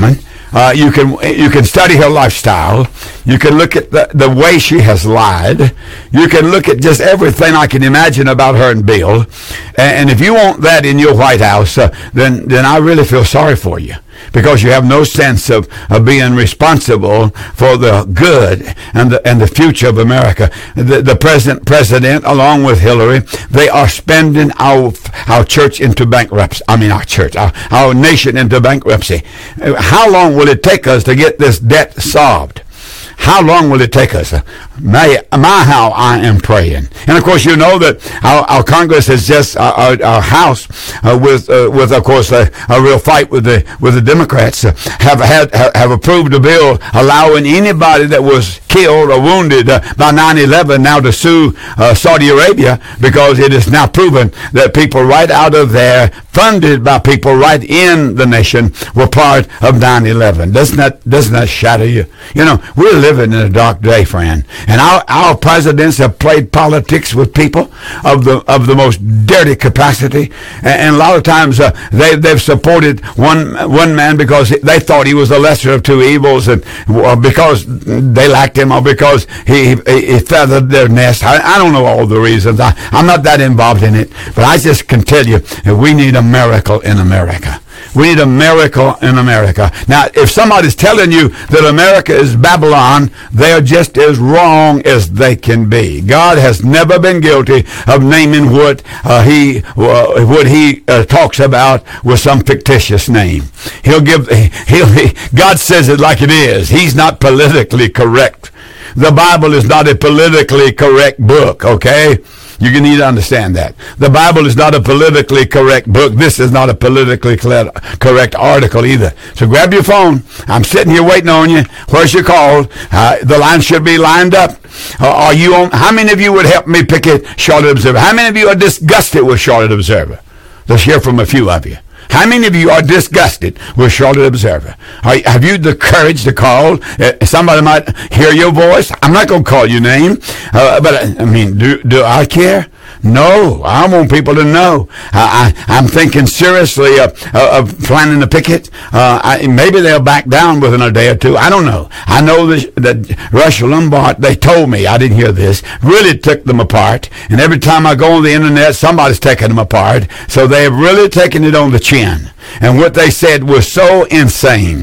Speaker 2: Uh, you can you can study her lifestyle. You can look at the, the way she has lied. You can look at just everything I can imagine about her and Bill. And, and if you want that in your White House, uh, then then I really feel sorry for you, because you have no sense of, of being responsible for the good and the and the future of America. The, the present president, along with Hillary, they are spending our our church into bankruptcy. I mean, our church, our, our nation into bankruptcy. How long will it take us to get this debt solved? How long will it take us? My, my how I am praying. And of course, you know that our, our Congress has just, uh, our, our House, uh, with, uh, with of course, a, a real fight with the with the Democrats, uh, have had have approved a bill allowing anybody that was killed or wounded uh, by nine eleven now to sue uh, Saudi Arabia, because it is now proven that people right out of there, funded by people right in the nation, were part of nine eleven. Doesn't that doesn't that shatter you? You know, we're living in a dark day, friend. And our, our presidents have played politics with people of the of the most dirty capacity. And, and a lot of times uh, they, they've supported one one man because they thought he was the lesser of two evils, and uh, because they liked him, or because he, he, he feathered their nest. I, I don't know all the reasons. I, I'm not that involved in it. But I just can tell you that we need a miracle in America. We need a miracle in America. Now, if somebody's telling you that America is Babylon, they are just as wrong as they can be. God has never been guilty of naming what uh, he uh, what he uh, talks about with some fictitious name. He'll give. He'll. He, God says it like it is. He's not politically correct. The Bible is not a politically correct book. Okay. You need to understand that. The Bible is not a politically correct book. This is not a politically correct article either. So grab your phone. I'm sitting here waiting on you. Where's your call? Uh, the line should be lined up. Uh, are you on? How many of you would help me pick it, Charlotte Observer? How many of you are disgusted with Charlotte Observer? Let's hear from a few of you. How many of you are disgusted with Charlotte Observer? Are, have you the courage to call? Uh, somebody might hear your voice. I'm not going to call your name, uh, but I, I mean, do do I care? No, I want people to know. I, I, I'm thinking seriously of, of planning a picket. Uh, I, maybe they'll back down within a day or two. I don't know. I know that, that Rush Limbaugh, they told me, I didn't hear this, really took them apart. And every time I go on the internet, somebody's taking them apart. So they've really taken it on the chin. And what they said was so insane,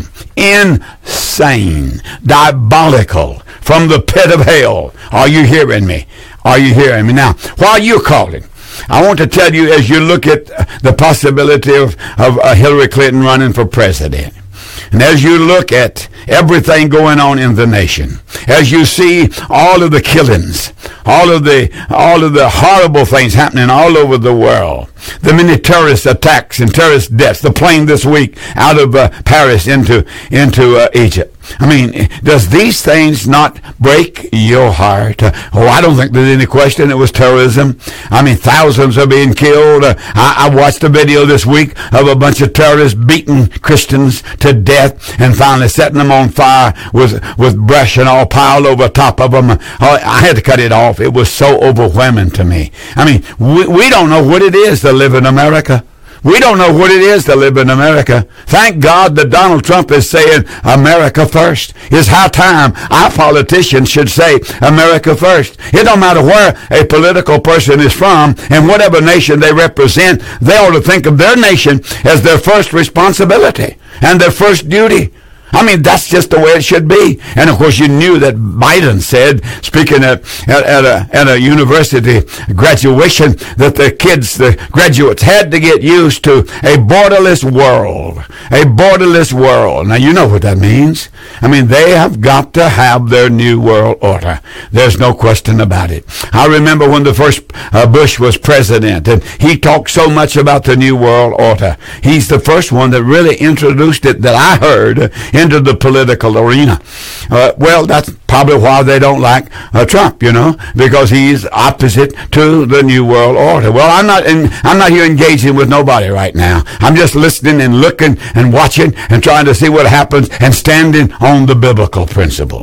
Speaker 2: insane, diabolical, from the pit of hell. Are you hearing me? Are you hearing me? Now, while you're calling, I want to tell you, as you look at the possibility of, of uh, Hillary Clinton running for president, and as you look at everything going on in the nation, as you see all of the killings, all of the all of the horrible things happening all over the world, the many terrorist attacks and terrorist deaths, the plane this week out of uh, Paris into into uh, Egypt. I mean, does these things not break your heart? Uh, oh, I don't think there's any question it was terrorism. I mean, thousands are being killed. Uh, I, I watched a video this week of a bunch of terrorists beating Christians to death and finally setting them on fire with, with brush and all piled over top of them. Uh, I had to cut it off. It was so overwhelming to me. I mean, we, we don't know what it is to live in America. We don't know what it is to live in America. Thank God that Donald Trump is saying America first. It's high time our politicians should say America first. It don't matter where a political person is from and whatever nation they represent, they ought to think of their nation as their first responsibility and their first duty. I mean, that's just the way it should be. And of course, you knew that Biden said, speaking at, at, at, a, at a university graduation, that the kids, the graduates, had to get used to a borderless world. A borderless world. Now, you know what that means. I mean, they have got to have their new world order. There's no question about it. I remember when the first uh, Bush was president, and he talked so much about the new world order. He's the first one that really introduced it, that I heard, into the political arena. Uh, well, that's probably why they don't like uh, Trump, you know, because he's opposite to the New World Order. Well, I'm not in, I'm not here engaging with nobody right now. I'm just listening and looking and watching and trying to see what happens and standing on the biblical principles.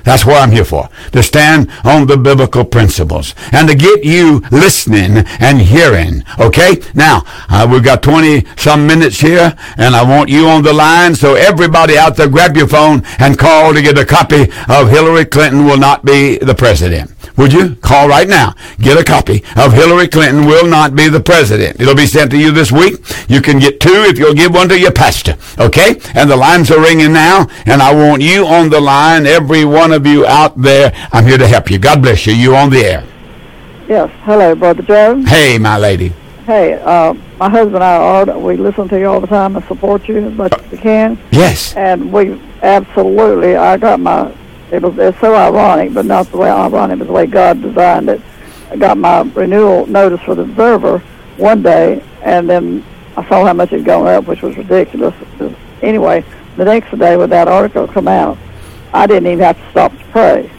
Speaker 2: That's what I'm here for, to stand on the biblical principles and to get you listening and hearing. Okay? Now, uh, we've got twenty-some minutes here, and I want you on the line, so everybody out there, grab your phone and call to get a copy of Hillary Clinton Will Not Be the President. Would you? Call right now. Get a copy of Hillary Clinton Will Not Be the President. It'll be sent to you this week. You can get two if you'll give one to your pastor. Okay? And the lines are ringing now, and I want you on the line, every one of you out there. I'm here to help you. God bless you. You're on the air.
Speaker 5: Yes. Hello, Brother Joe.
Speaker 2: Hey, my lady.
Speaker 5: Hey, uh, my husband and I are, we listen to you all the time and support you as much as we can.
Speaker 2: Yes.
Speaker 5: And we absolutely, I got my, it was it's so ironic, but not the way ironic, but the way God designed it. I got my renewal notice for the Observer one day, and then I saw how much it had gone up, which was ridiculous. Anyway, the next day when that article come out, I didn't even have to stop to pray.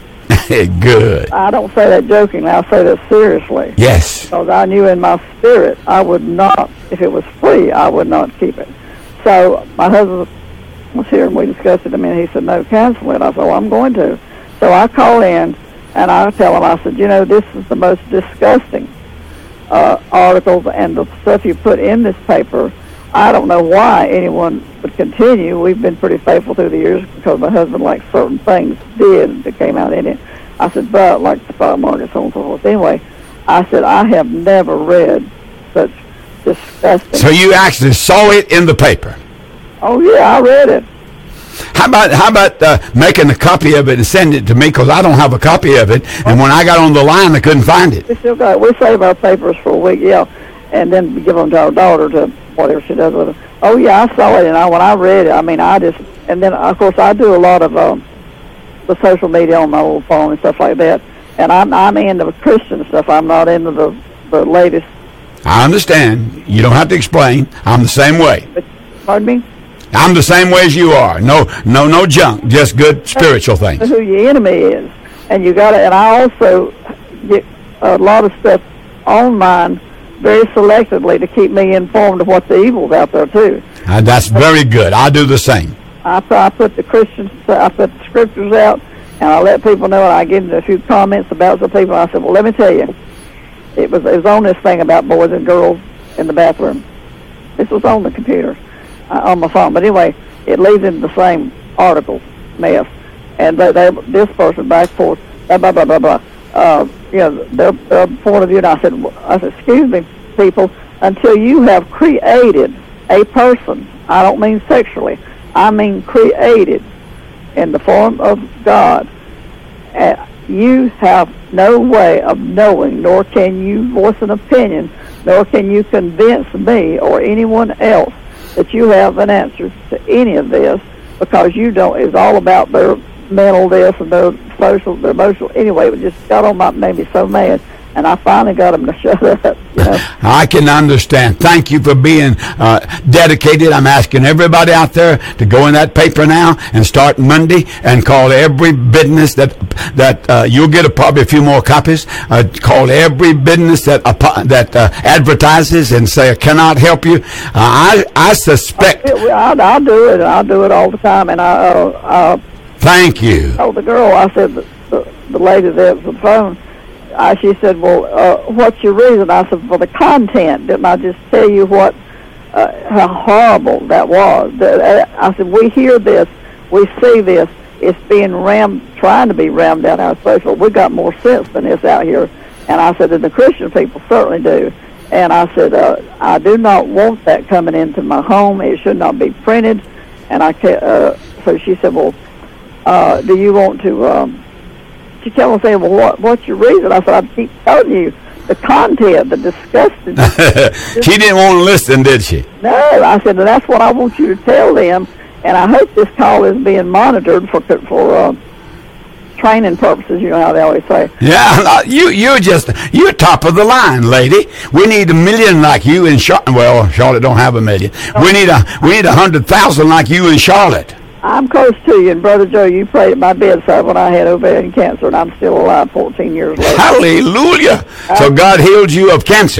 Speaker 2: Good.
Speaker 5: I don't say that jokingly. I say that seriously.
Speaker 2: Yes.
Speaker 5: Because I knew in my spirit I would not, if it was free, I would not keep it. So my husband was here and we discussed it. I mean, he said, no, cancel it. I said, well, I'm going to. So I call in and I tell him, I said, you know, this is the most disgusting uh, articles and the stuff you put in this paper. I don't know why anyone would continue. We've been pretty faithful through the years because my husband liked certain things did that came out in it. I said, but like the stock market, so on and so forth. Anyway, I said, I have never read such disgusting.
Speaker 2: So you actually saw it in the paper?
Speaker 5: Oh, yeah, I read it.
Speaker 2: How about how about uh, making a copy of it and send it to me, because I don't have a copy of it, and when I got on the line, I couldn't find it.
Speaker 5: We still got it. We save our papers for a week, yeah, and then we give them to our daughter to whatever she does with them. Oh, yeah, I saw it, and I, when I read it, I mean, I just, and then, of course, I do a lot of um, the social media on my old phone and stuff like that, and I'm I'm into the Christian stuff. I'm not into the, the latest.
Speaker 2: I understand. You don't have to explain. I'm the same way.
Speaker 5: But, pardon me?
Speaker 2: I'm the same way as you are. No, no, no junk. Just good spiritual things.
Speaker 5: Who your enemy is, and you got to. And I also get a lot of stuff on mine very selectively to keep me informed of what the evil's out there too.
Speaker 2: Uh, that's very good. I do the same.
Speaker 5: I, I put the Christians, I put the scriptures out, and I let people know. And I give them a few comments about the people. I said, well, let me tell you, it was it was on this thing about boys and girls in the bathroom. This was on the computer. Uh, on my phone, but anyway, it leads into the same article mess, and they, they this person back forth, blah blah blah blah blah. Uh, you know, their, their point of view. And I said, I said, excuse me, people, until you have created a person, I don't mean sexually, I mean created in the form of God. Uh, you have no way of knowing, nor can you voice an opinion, nor can you convince me or anyone else that you have an answer to any of this, because you don't. It's all about their mental this and their social, their emotional. Anyway, it just got on my, made me so mad, and I finally got them to shut up. You know?
Speaker 2: I can understand. Thank you for being uh, dedicated. I'm asking everybody out there to go in that paper now and start Monday and call every business that that uh, you'll get a, probably a few more copies. Uh, call every business that uh, that uh, advertises and say I cannot help you. Uh, I I suspect.
Speaker 5: I'll, I'll do it. I'll do it all the time. And I uh, uh,
Speaker 2: thank you.
Speaker 5: told the girl. I said the, the, the lady that was on the phone. I, she said, well, uh, what's your reason? I said, for the content. Didn't I just tell you what, uh, how horrible that was? I said, we hear this, we see this, it's being rammed, trying to be rammed down our social. We got more sense than this out here. And I said, and the Christian people certainly do. And I said, uh, I do not want that coming into my home. It should not be printed. And I, uh, so she said, well, uh, do you want to, um, she kept on saying, well, what, what's your reason? I said, I keep telling you, the content, the disgusting.
Speaker 2: She didn't want to listen, did she?
Speaker 5: No, I said, that's what I want you to tell them, and I hope this call is being monitored for for uh, training purposes, you know how they always say.
Speaker 2: Yeah, you, you're just, you're top of the line, lady. We need a million like you in Charlotte. Well, Charlotte don't have a million. We need a, we need a hundred thousand like you in Charlotte.
Speaker 5: I'm close to you, and Brother Joe, you prayed at my bedside when I had ovarian cancer, and I'm still alive fourteen years later.
Speaker 2: Hallelujah. So God healed you of cancer.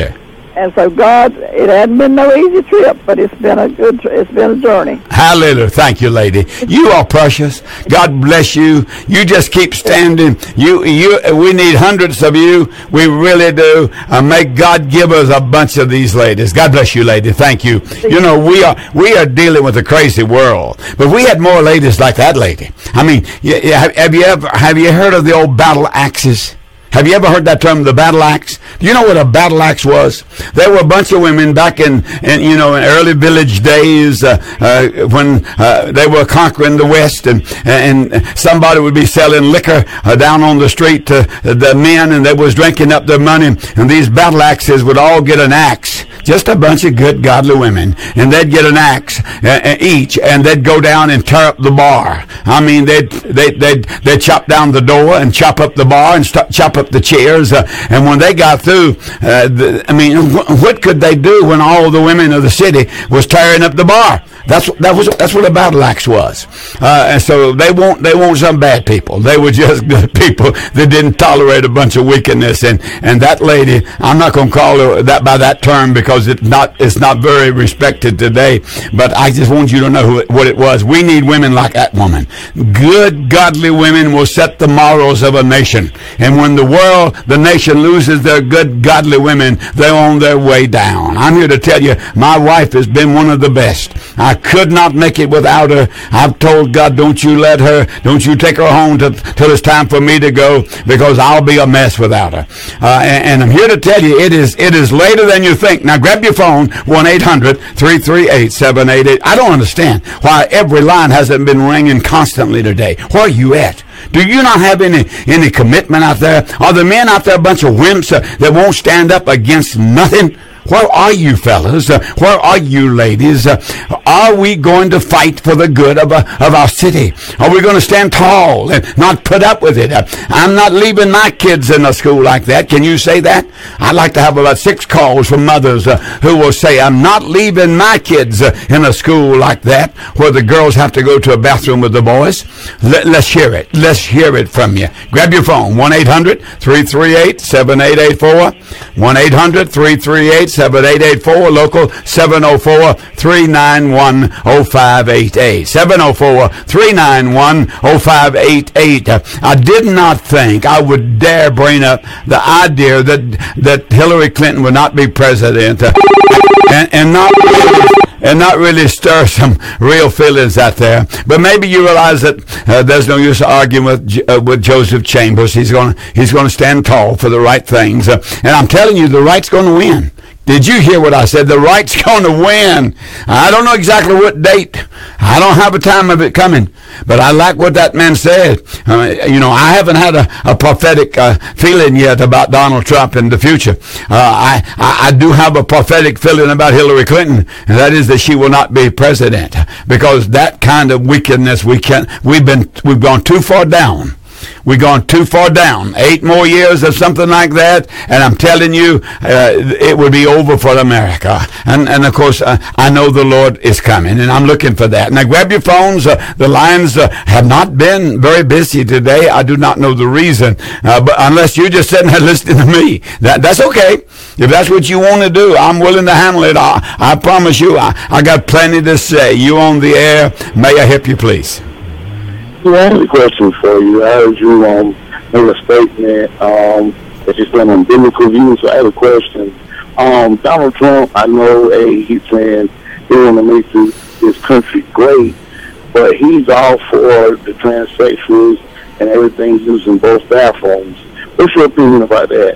Speaker 5: And so God, it hadn't been no easy trip, but it's been a good, it's been a journey.
Speaker 2: Hallelujah. Thank you, lady. You are precious. God bless you. You just keep standing. You, you, we need hundreds of you. We really do. Uh, may God give us a bunch of these ladies. God bless you, lady. Thank you. You know, we are, we are dealing with a crazy world, but we had more ladies like that lady. I mean, have you ever, have you heard of the old battle axes? Have you ever heard that term, the battle axe? Do you know what a battle axe was? There were a bunch of women back in, in you know, in early village days uh, uh, when uh, they were conquering the West, and and somebody would be selling liquor uh, down on the street to the men, and they was drinking up their money, and these battle axes would all get an axe. Just a bunch of good, godly women, and they'd get an axe uh, each, and they'd go down and tear up the bar. I mean, they'd they they'd they'd chop down the door and chop up the bar and st- chop up the chairs. Uh, and when they got through, uh, the, I mean, wh- what could they do when all the women of the city was tearing up the bar? That's that was that's what a battle axe was. Uh, and so they won't they weren't some bad people. They were just good people that didn't tolerate a bunch of wickedness. And and that lady, I'm not going to call her that by that term because it's not it's not very respected today. But I just want you to know who it, what it was. We need women like that woman. Good, godly women will set the morals of a nation. And when the world, the nation loses their good, godly women, they're on their way down. I'm here to tell you, my wife has been one of the best. I could not make it without her. I've told God, don't you let her, don't you take her home to, till it's time for me to go, because I'll be a mess without her. Uh, and, and I'm here to tell you, it is it is later than you think. Now grab your phone, one eight hundred three three eight seven eight eight. I don't understand why every line hasn't been ringing constantly today. Where are you at? Do you not have any any commitment out there? Are the men out there a bunch of wimps uh, that won't stand up against nothing? Where are you fellas? Uh, where are you ladies? Uh, are we going to fight for the good of, uh, of our city? Are we going to stand tall and not put up with it? Uh, I'm not leaving my kids in a school like that. Can you say that? I'd like to have about six calls from mothers uh, who will say, I'm not leaving my kids uh, in a school like that where the girls have to go to a bathroom with the boys. Let, let's hear it. Let's hear it from you. Grab your phone, one eight hundred three three eight seven eight eight four, one eight hundred three three eight seven eight eight four, local seven oh four three nine one oh five eight eight, seven oh four three nine one oh five eight eight. I did not think I would dare bring up the idea that that Hillary Clinton would not be president uh, and, and not really, and not really stir some real feelings out there. But maybe you realize that uh, there's no use arguing with uh, with Joseph Chambers. He's going he's going to stand tall for the right things, uh, and I'm telling you, the right's going to win. Did you hear what I said? The right's going to win. I don't know exactly what date. I don't have a time of it coming. But I like what that man said. Uh, you know, I haven't had a, a prophetic uh, feeling yet about Donald Trump in the future. Uh, I, I, I do have a prophetic feeling about Hillary Clinton, and that is that she will not be president, because that kind of wickedness, we can't, we've been, we've gone too far down. We've gone too far down. Eight more years of something like that, and I'm telling you, uh, it would be over for America. And, and of course, uh, I know the Lord is coming, and I'm looking for that. Now, grab your phones. Uh, the lines uh, have not been very busy today. I do not know the reason, uh, but unless you're just sitting there listening to me, that, that's okay. If that's what you want to do, I'm willing to handle it. I, I promise you, I, I got plenty to say. You on the air. May I help you, please?
Speaker 6: Yeah, I have a question for you. I heard you um, make a statement um, that you're standing on biblical views, so I have a question. Um, Donald Trump, I know hey, he's saying he want to make this, this country great, but he's all for the transsexuals and everything using both bathrooms. What's your opinion about that?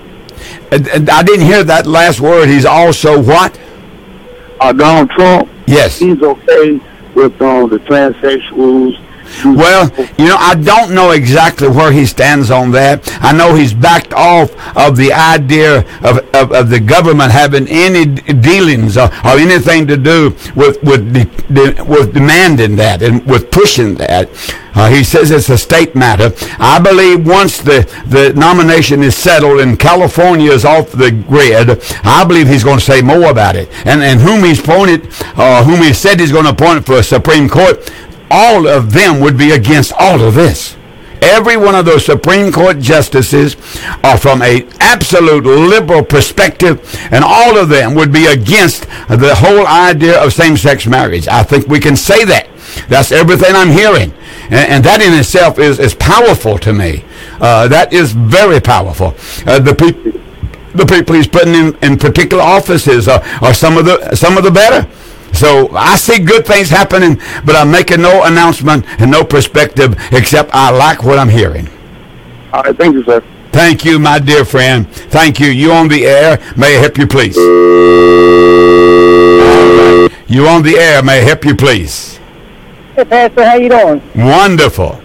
Speaker 2: I didn't hear that last word. He's also what?
Speaker 6: Uh, Donald Trump?
Speaker 2: Yes.
Speaker 6: He's okay with um, the transsexuals.
Speaker 2: Well, you know, I don't know exactly where he stands on that. I know he's backed off of the idea of, of, of the government having any dealings or, or anything to do with with, the, the, with demanding that and with pushing that. Uh, he says it's a state matter. I believe once the, the nomination is settled and California is off the grid, I believe he's going to say more about it. And, and whom he's appointed, uh, whom he said he's going to appoint for a Supreme Court, all of them would be against all of this. every one of those Supreme Court justices are from a absolute liberal perspective, and all of them would be against the whole idea of same-sex marriage. I think we can say that. That's everything I'm hearing. And, and that in itself is, is powerful to me. Uh, that is very powerful. Uh, the people the people he's putting in, in particular offices are, are some of the some of the better. So I see good things happening, but I'm making no announcement and no perspective except I like what I'm hearing.
Speaker 6: All right, thank you, sir.
Speaker 2: Thank you, my dear friend. Thank you. You on the air. May I help you, please? You on the air. May I help you, please?
Speaker 7: Hey, Pastor, how you doing?
Speaker 2: Wonderful.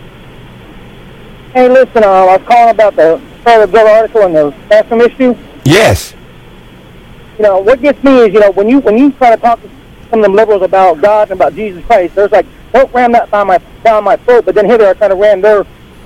Speaker 7: Hey, listen, uh, I was calling about the Father Bill article and the bathroom issue.
Speaker 2: Yes.
Speaker 7: You know, what gets me is, you know, when you when you try to talk to some of them liberals about God and about Jesus Christ, there's like, don't ram that down my down my throat, but then here they are trying to ram their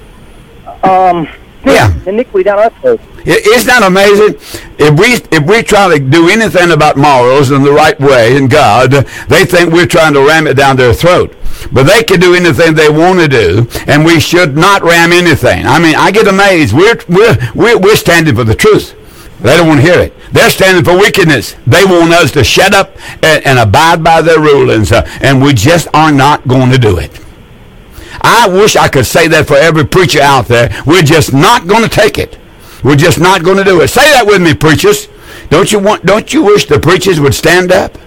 Speaker 7: um
Speaker 2: yeah.
Speaker 7: iniquity down our throat.
Speaker 2: Isn't that amazing? If we if we try to do anything about morals in the right way in God, they think we're trying to ram it down their throat. But they can do anything they want to do, and we should not ram anything. I mean, I get amazed. We're we're we're, we're standing for the truth. They don't want to hear it. They're standing for wickedness. They want us to shut up and, and abide by their rulings, uh, and we just are not going to do it. I wish I could say that for every preacher out there. We're just not going to take it. We're just not going to do it. Say that with me, preachers. Don't you want? Don't you wish the preachers would stand up?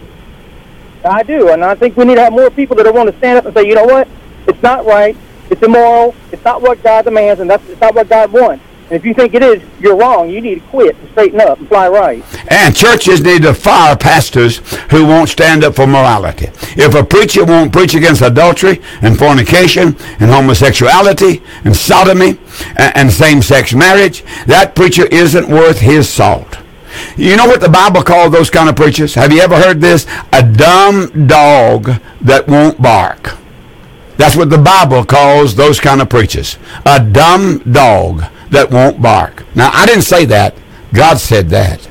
Speaker 7: I do, and I think we need to have more people that want to stand up and say, you know what? It's not right. It's immoral. It's not what God demands, and that's it's not what God wants. And if you think it is, you're wrong. You need to quit and straighten up and fly right. And
Speaker 2: churches need to fire pastors who won't stand up for morality. If a preacher won't preach against adultery and fornication and homosexuality and sodomy and, and same-sex marriage, that preacher isn't worth his salt. You know what the Bible calls those kind of preachers? Have you ever heard this? A dumb dog that won't bark. That's what the Bible calls those kind of preachers. A dumb dog that won't bark. Now, I didn't say that. God said that.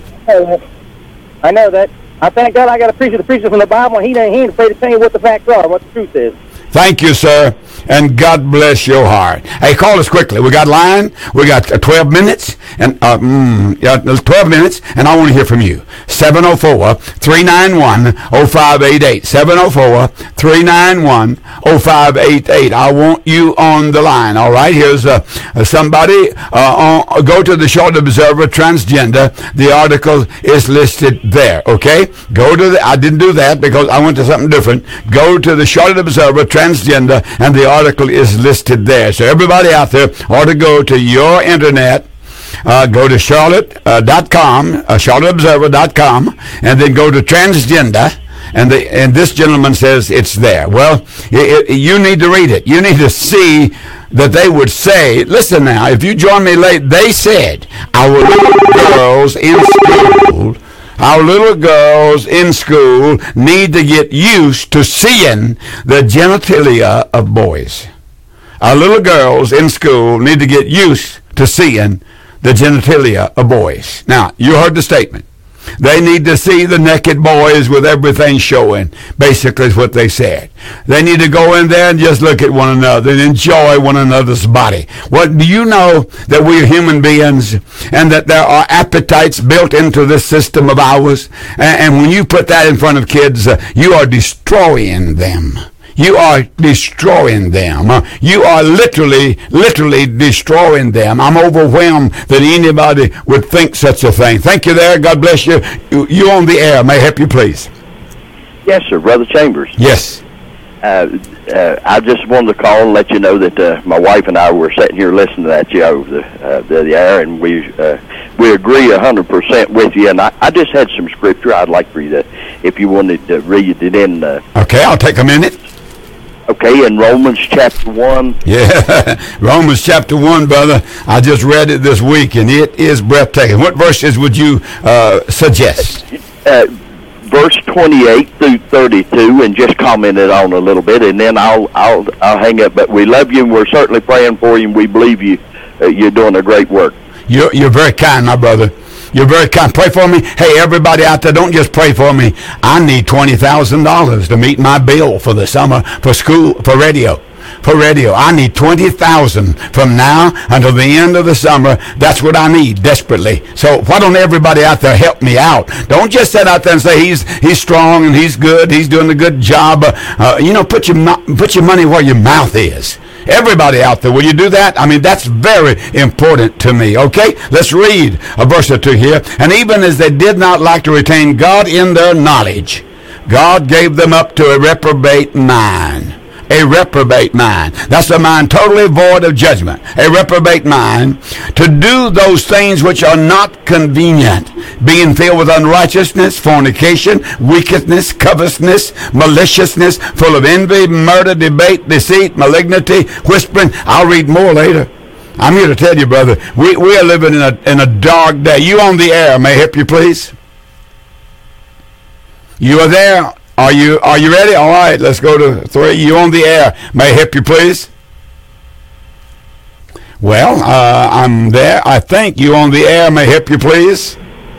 Speaker 7: I know that. I thank God I got a preacher, the preacher from the Bible, and he ain't, he ain't afraid to tell you what the facts are, what the truth is.
Speaker 2: Thank you, sir, and God bless your heart. Hey, call us quickly. We got line. We got uh, twelve minutes, and uh, mm, yeah, there's twelve minutes, and I want to hear from you. seven oh four, three nine one, oh five eight eight. seven oh four, three nine one, oh five eight eight. I want you on the line. All right, here's uh, somebody. Uh, on, go to the Charlotte Observer Transgender. The article is listed there, okay? Go to the, I didn't do that because I went to something different. Go to the Charlotte Observer Transgender. Transgender, and the article is listed there. So everybody out there ought to go to your internet, uh, go to charlotte dot com, uh, charlotte observer dot com, and then go to transgender, and the and this gentleman says it's there. Well, it, it, you need to read it. You need to see that they would say, listen now, if you join me late, they said, our little girls in school Our little girls in school need to get used to seeing the genitalia of boys. Our little girls in school need to get used to seeing the genitalia of boys. Now, you heard the statement. They need to see the naked boys with everything showing, basically is what they said. They need to go in there and just look at one another and enjoy one another's body. Well, do you know that we are human beings and that there are appetites built into this system of ours? And, and when you put that in front of kids, uh, you are destroying them. You are destroying them. You are literally, literally destroying them. I'm overwhelmed that anybody would think such a thing. Thank you there. God bless you. You, you on the air. May I help you, please?
Speaker 8: Yes, sir. Brother Chambers.
Speaker 2: Yes.
Speaker 8: Uh, uh, I just wanted to call and let you know that uh, my wife and I were sitting here listening to that show over the, uh, the, the air, and we uh, we agree one hundred percent with you. And I, I just had some scripture I'd like for you to, if you wanted to read it in. Uh,
Speaker 2: okay, I'll take a minute.
Speaker 8: Okay, in Romans chapter one.
Speaker 2: Yeah, Romans chapter one, brother. I just read it this week, and it is breathtaking. What verses would you uh, suggest?
Speaker 8: Uh, verse twenty-eight through thirty-two, and just comment it on a little bit, and then I'll I'll I'll hang up. But we love you, and we're certainly praying for you, and we believe you. Uh, you're doing a great work.
Speaker 2: You're you're very kind, my brother. You're very kind. Pray for me. Hey, everybody out there, don't just pray for me. I need twenty thousand dollars to meet my bill for the summer for school, for radio. for radio. I need twenty thousand from now until the end of the summer. That's what I need desperately. So why don't everybody out there help me out? Don't just sit out there and say he's he's strong and he's good, he's doing a good job. Uh, you know, put your put your money where your mouth is. Everybody out there, will you do that? I mean, that's very important to me, okay? Let's read a verse or two here. And even as they did not like to retain God in their knowledge, God gave them up to a reprobate mind. A reprobate mind. That's a mind totally void of judgment. A reprobate mind to do those things which are not convenient, being filled with unrighteousness, fornication, wickedness, covetousness, maliciousness, full of envy, murder, debate, deceit, malignity, whispering. I'll read more later. I'm here to tell you, brother, we, we are living in a, in a dark day. You on the air, may I help you, please? You are there. Are you are you ready? All right, let's go to three. You on the air. May I help you, please? Well, uh, I'm there. I think you on the air. May I help you, please?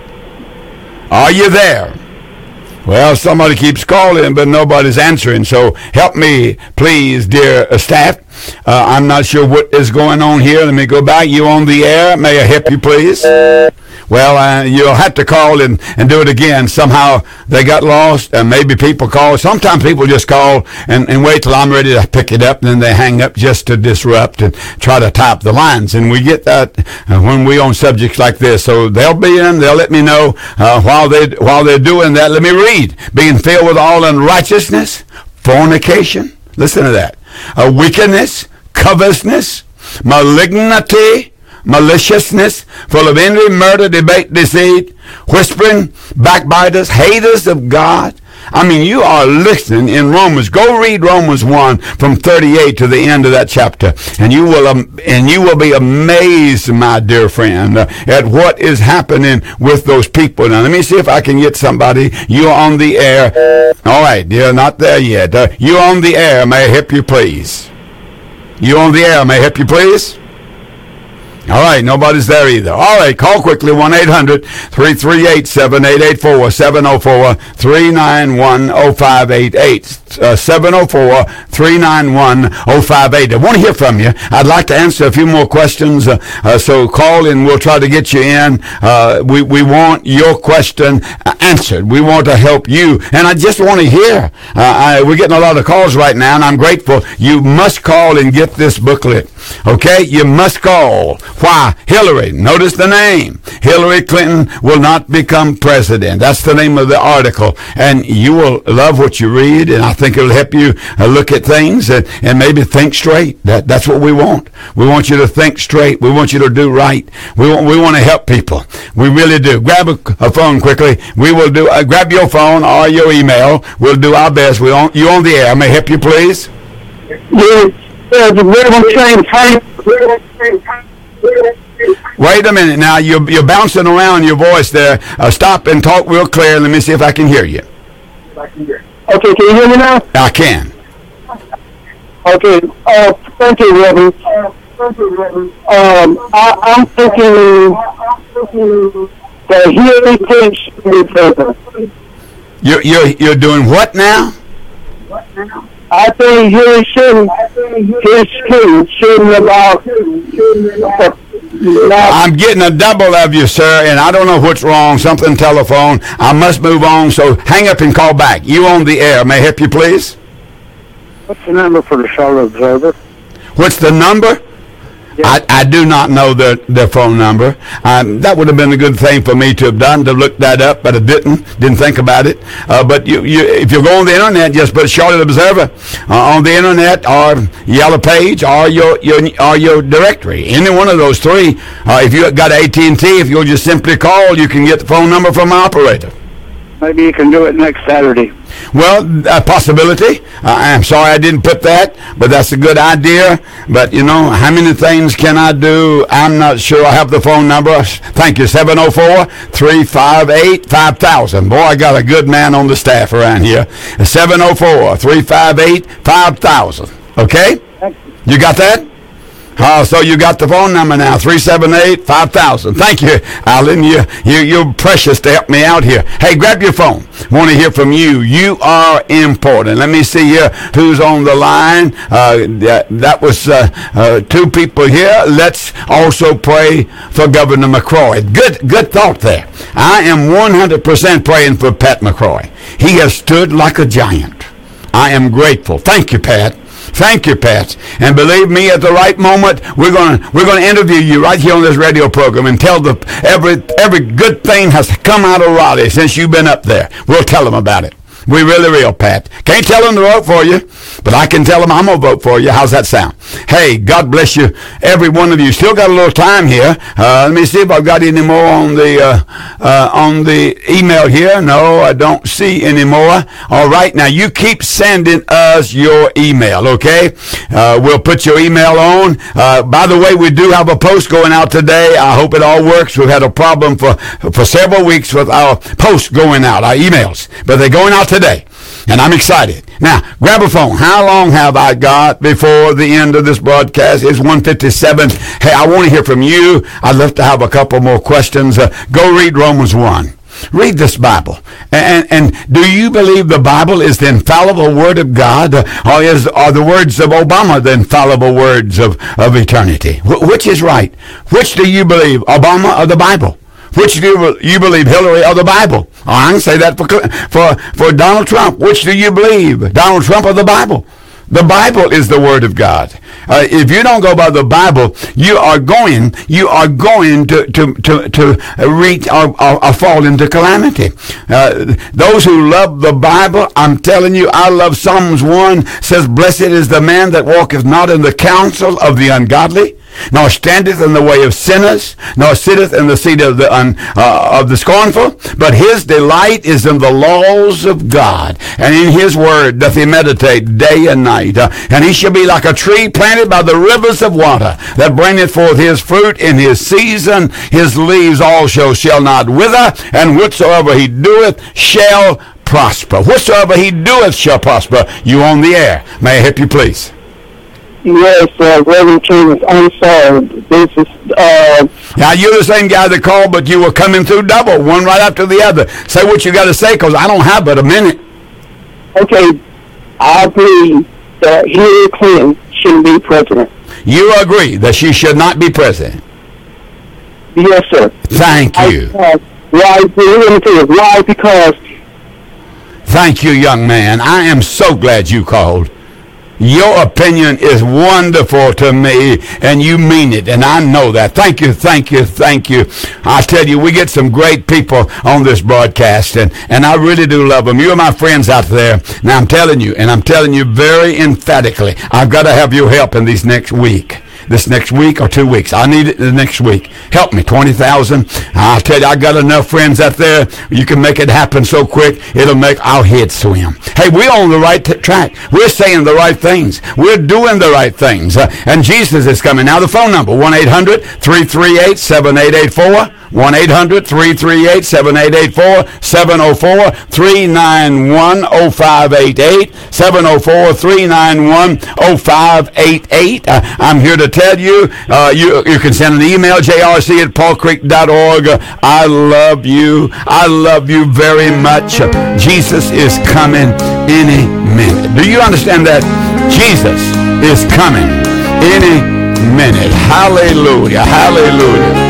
Speaker 2: Are you there? Well, somebody keeps calling, but nobody's answering. So help me, please, dear uh, staff. Uh, I'm not sure what is going on here. Let me go back. You on the air? May I help you, please? Well, uh, you'll have to call and, and do it again. Somehow they got lost, and maybe people call. Sometimes people just call and, and wait till I'm ready to pick it up, and then they hang up just to disrupt and try to type the lines. And we get that uh, when we on subjects like this. So they'll be in. They'll let me know uh, while they while they're doing that. Let me read. Being filled with all unrighteousness, fornication. Listen to that. Uh, wickedness, covetousness, malignity, maliciousness, full of envy, murder, debate, deceit, whispering, backbiters, haters of God. I mean, you are listening in Romans. Go read Romans one from thirty-eight to the end of that chapter, and you will um, and you will be amazed, my dear friend, uh, at what is happening with those people. Now, let me see if I can get somebody. You're on the air. All right, you're not there yet. Uh, you're on the air. May I help you, please? You're on the air. May I help you, please? All right, nobody's there either. All right, call quickly, one eight hundred, three three eight, seven eight eight four, seven oh four, three nine one, oh five eight eight, uh, seven oh four, three nine one, oh five eight eight. I want to hear from you. I'd like to answer a few more questions, uh, uh, so call and we'll try to get you in. Uh, we, we want your question answered. We want to help you, and I just want to hear. Uh, I, we're getting a lot of calls right now, and I'm grateful. You must call and get this booklet, okay? You must call. Why? Hillary. Notice the name. Hillary Clinton will not become president. That's the name of the article. And you will love what you read, and I think it'll help you uh, look at things and, and maybe think straight. That, that's what we want. We want you to think straight. We want you to do right. We want, we want to help people. We really do. Grab a, a phone quickly. We will do, uh, grab your phone or your email. We'll do our best. We on, you on the air. May I help you, please?
Speaker 4: Yes, uh, the Reverend James Hank.
Speaker 2: Wait a minute now. You're, you're bouncing around your voice there. Uh, stop and talk real clear. Let me see if I can hear you.
Speaker 4: Okay, can you hear me now?
Speaker 2: I can.
Speaker 4: Okay, uh, thank you, Reverend. Um, I, I'm thinking that Hillary Clinton should be president.
Speaker 2: You're, you're, you're doing what now?
Speaker 4: I think Hillary shouldn't, his school shouldn't allow.
Speaker 2: I'm getting a double of you, sir, and I don't know what's wrong. Something telephone. I must move on, so hang up and call back. You on the air. May I help you, please?
Speaker 4: What's the number for the Charlotte Observer?
Speaker 2: What's the number? Yeah. I, I do not know their, their phone number. Um, that would have been a good thing for me to have done, to look that up, but I didn't. Didn't think about it. Uh, but you, you, if you go on the internet, just put Charlotte Observer uh, on the internet, or Yellow Page, or your your or your directory. Any one of those three. Uh, if you got A T and T, if you'll just simply call, you can get the phone number from my operator.
Speaker 4: Maybe you can do it next Saturday.
Speaker 2: Well, a possibility. Uh, I'm sorry I didn't put that, but that's a good idea. But, you know, how many things can I do? I'm not sure. I have the phone number. Thank you, seven oh four, three five eight, five thousand. Boy, I got a good man on the staff around here. seven oh four, three five eight, five thousand. Okay? You got that? Uh, so you got the phone number now, three seven eight, five thousand. Thank you, Alan. You, you, you're precious to help me out here. Hey, grab your phone. Want to hear from you. You are important. Let me see here who's on the line. Uh, that, that was uh, uh, two people here. Let's also pray for Governor McCrory. Good, good thought there. I am one hundred percent praying for Pat McCrory. He has stood like a giant. I am grateful. Thank you, Pat. Thank you, Pat. And believe me, at the right moment, we're going to we're going to interview you right here on this radio program and tell the every every good thing has come out of Raleigh since you've been up there. We'll tell them about it. We really will, Pat. Can't tell them to vote for you, but I can tell them I'm going to vote for you. How's that sound? Hey, God bless you, every one of you. Still got a little time here. Uh, let me see if I've got any more on the uh, uh, on the email here. No, I don't see any more. All right, now you keep sending us your email, okay? Uh, we'll put your email on. Uh, by the way, we do have a post going out today. I hope it all works. We've had a problem for, for several weeks with our posts going out, our emails, but they're going out today, and I'm excited. Now, grab a phone. How long have I got before the end of this broadcast? It's one fifty-seven. Hey, I want to hear from you. I'd love to have a couple more questions. Uh, go read Romans one. Read this Bible. And, and do you believe the Bible is the infallible Word of God, or is, are the words of Obama the infallible words of, of eternity? Wh- which is right? Which do you believe, Obama or the Bible? Which do you believe, Hillary or the Bible? Oh, I can say that for, for, for Donald Trump. Which do you believe, Donald Trump or the Bible? The Bible is the Word of God. Uh, if you don't go by the Bible, you are going, you are going to, to, to, to reach or, or, or fall into calamity. Uh, those who love the Bible, I'm telling you, I love Psalms one, says, blessed is the man that walketh not in the counsel of the ungodly, nor standeth in the way of sinners, nor sitteth in the seat of the un, uh, of the scornful, but his delight is in the laws of God, and in his word doth he meditate day and night. Uh, and he shall be like a tree planted by the rivers of water, that bringeth forth his fruit in his season. His leaves also shall not wither, and whatsoever he doeth shall prosper. Whatsoever he doeth shall prosper. You on the air. May I help you, please?
Speaker 6: Yes, uh, Reverend King, I'm sorry. This is, uh...
Speaker 2: Now, you're the same guy that called, but you were coming through double, one right after the other. Say what you got to say, because I don't have but a minute.
Speaker 6: Okay, I believe that Hillary Clinton shouldn't be president.
Speaker 2: You agree that she should not be president?
Speaker 6: Yes, sir.
Speaker 2: Thank you.
Speaker 6: I, uh, why? Let me tell you, why? Because...
Speaker 2: Thank you, young man. I am so glad you called. Your opinion is wonderful to me, and you mean it, and I know that. Thank you, thank you, thank you. I tell you, we get some great people on this broadcast, and, and I really do love them. You are my friends out there. Now, I'm telling you, and I'm telling you very emphatically, I've got to have your help in these next week. This next week or two weeks. I need it the next week. Help me, twenty thousand. I'll tell you, I got enough friends out there. You can make it happen so quick, it'll make our heads swim. Hey, we're on the right t- track. We're saying the right things. We're doing the right things. Uh, and Jesus is coming. Now, the phone number, one eight hundred, three three eight, seven eight eight four. one eight hundred, three three eight, seven eight eight four. seven oh four, three nine one, oh five eight eight. seven oh four, three nine one, oh five eight eight. Uh, I'm here to tell you, uh, you, you can send an email, j r c at paul creek dot org. Uh, I love you. I love you very much. Uh, Jesus is coming any minute. Do you understand that? Jesus is coming any minute. Hallelujah. Hallelujah.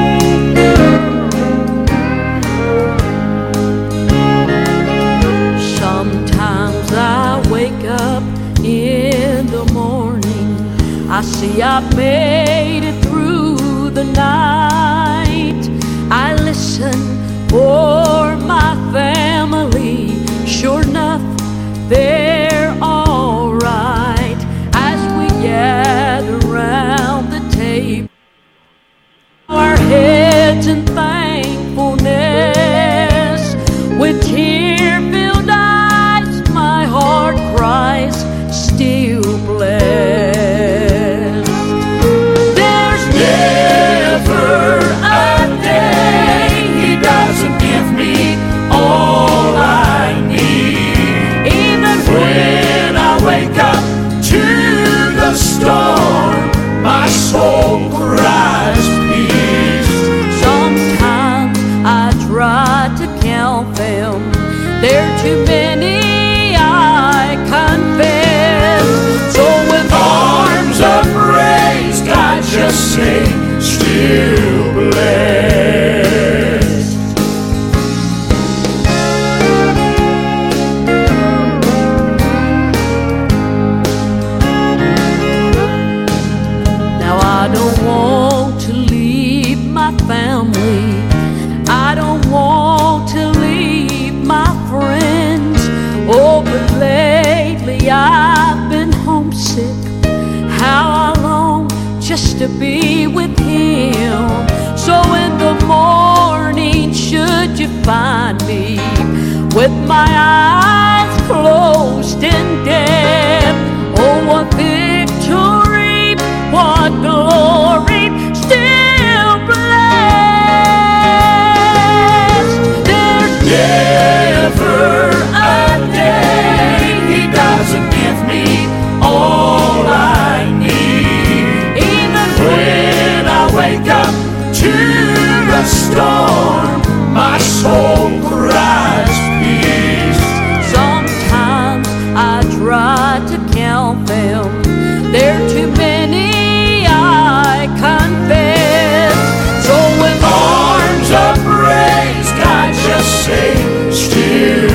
Speaker 9: I see I've made it through the night. I listen for my family. Sure enough, they're all right. As we gather round the table, our heads in thankfulness, with tear-filled eyes, my heart cries, still blessed.
Speaker 1: When I wake up to the storm, my
Speaker 9: There are too many, I confess. So with arms upraised, I just say, still blessed. Now I don't want to leave my family. I don't want to leave my friends. Oh, but lately I've been homesick. How I long just to be with him. So in the morning, should you find me with my eyes closed in death, oh, what victory, what glory, still blessed. There's never a day he doesn't give me all I need. Even when I wake up to the storm, my soul cries peace. Sometimes I try to count them. There are too many, I confess. So with arms upraised, I just say, still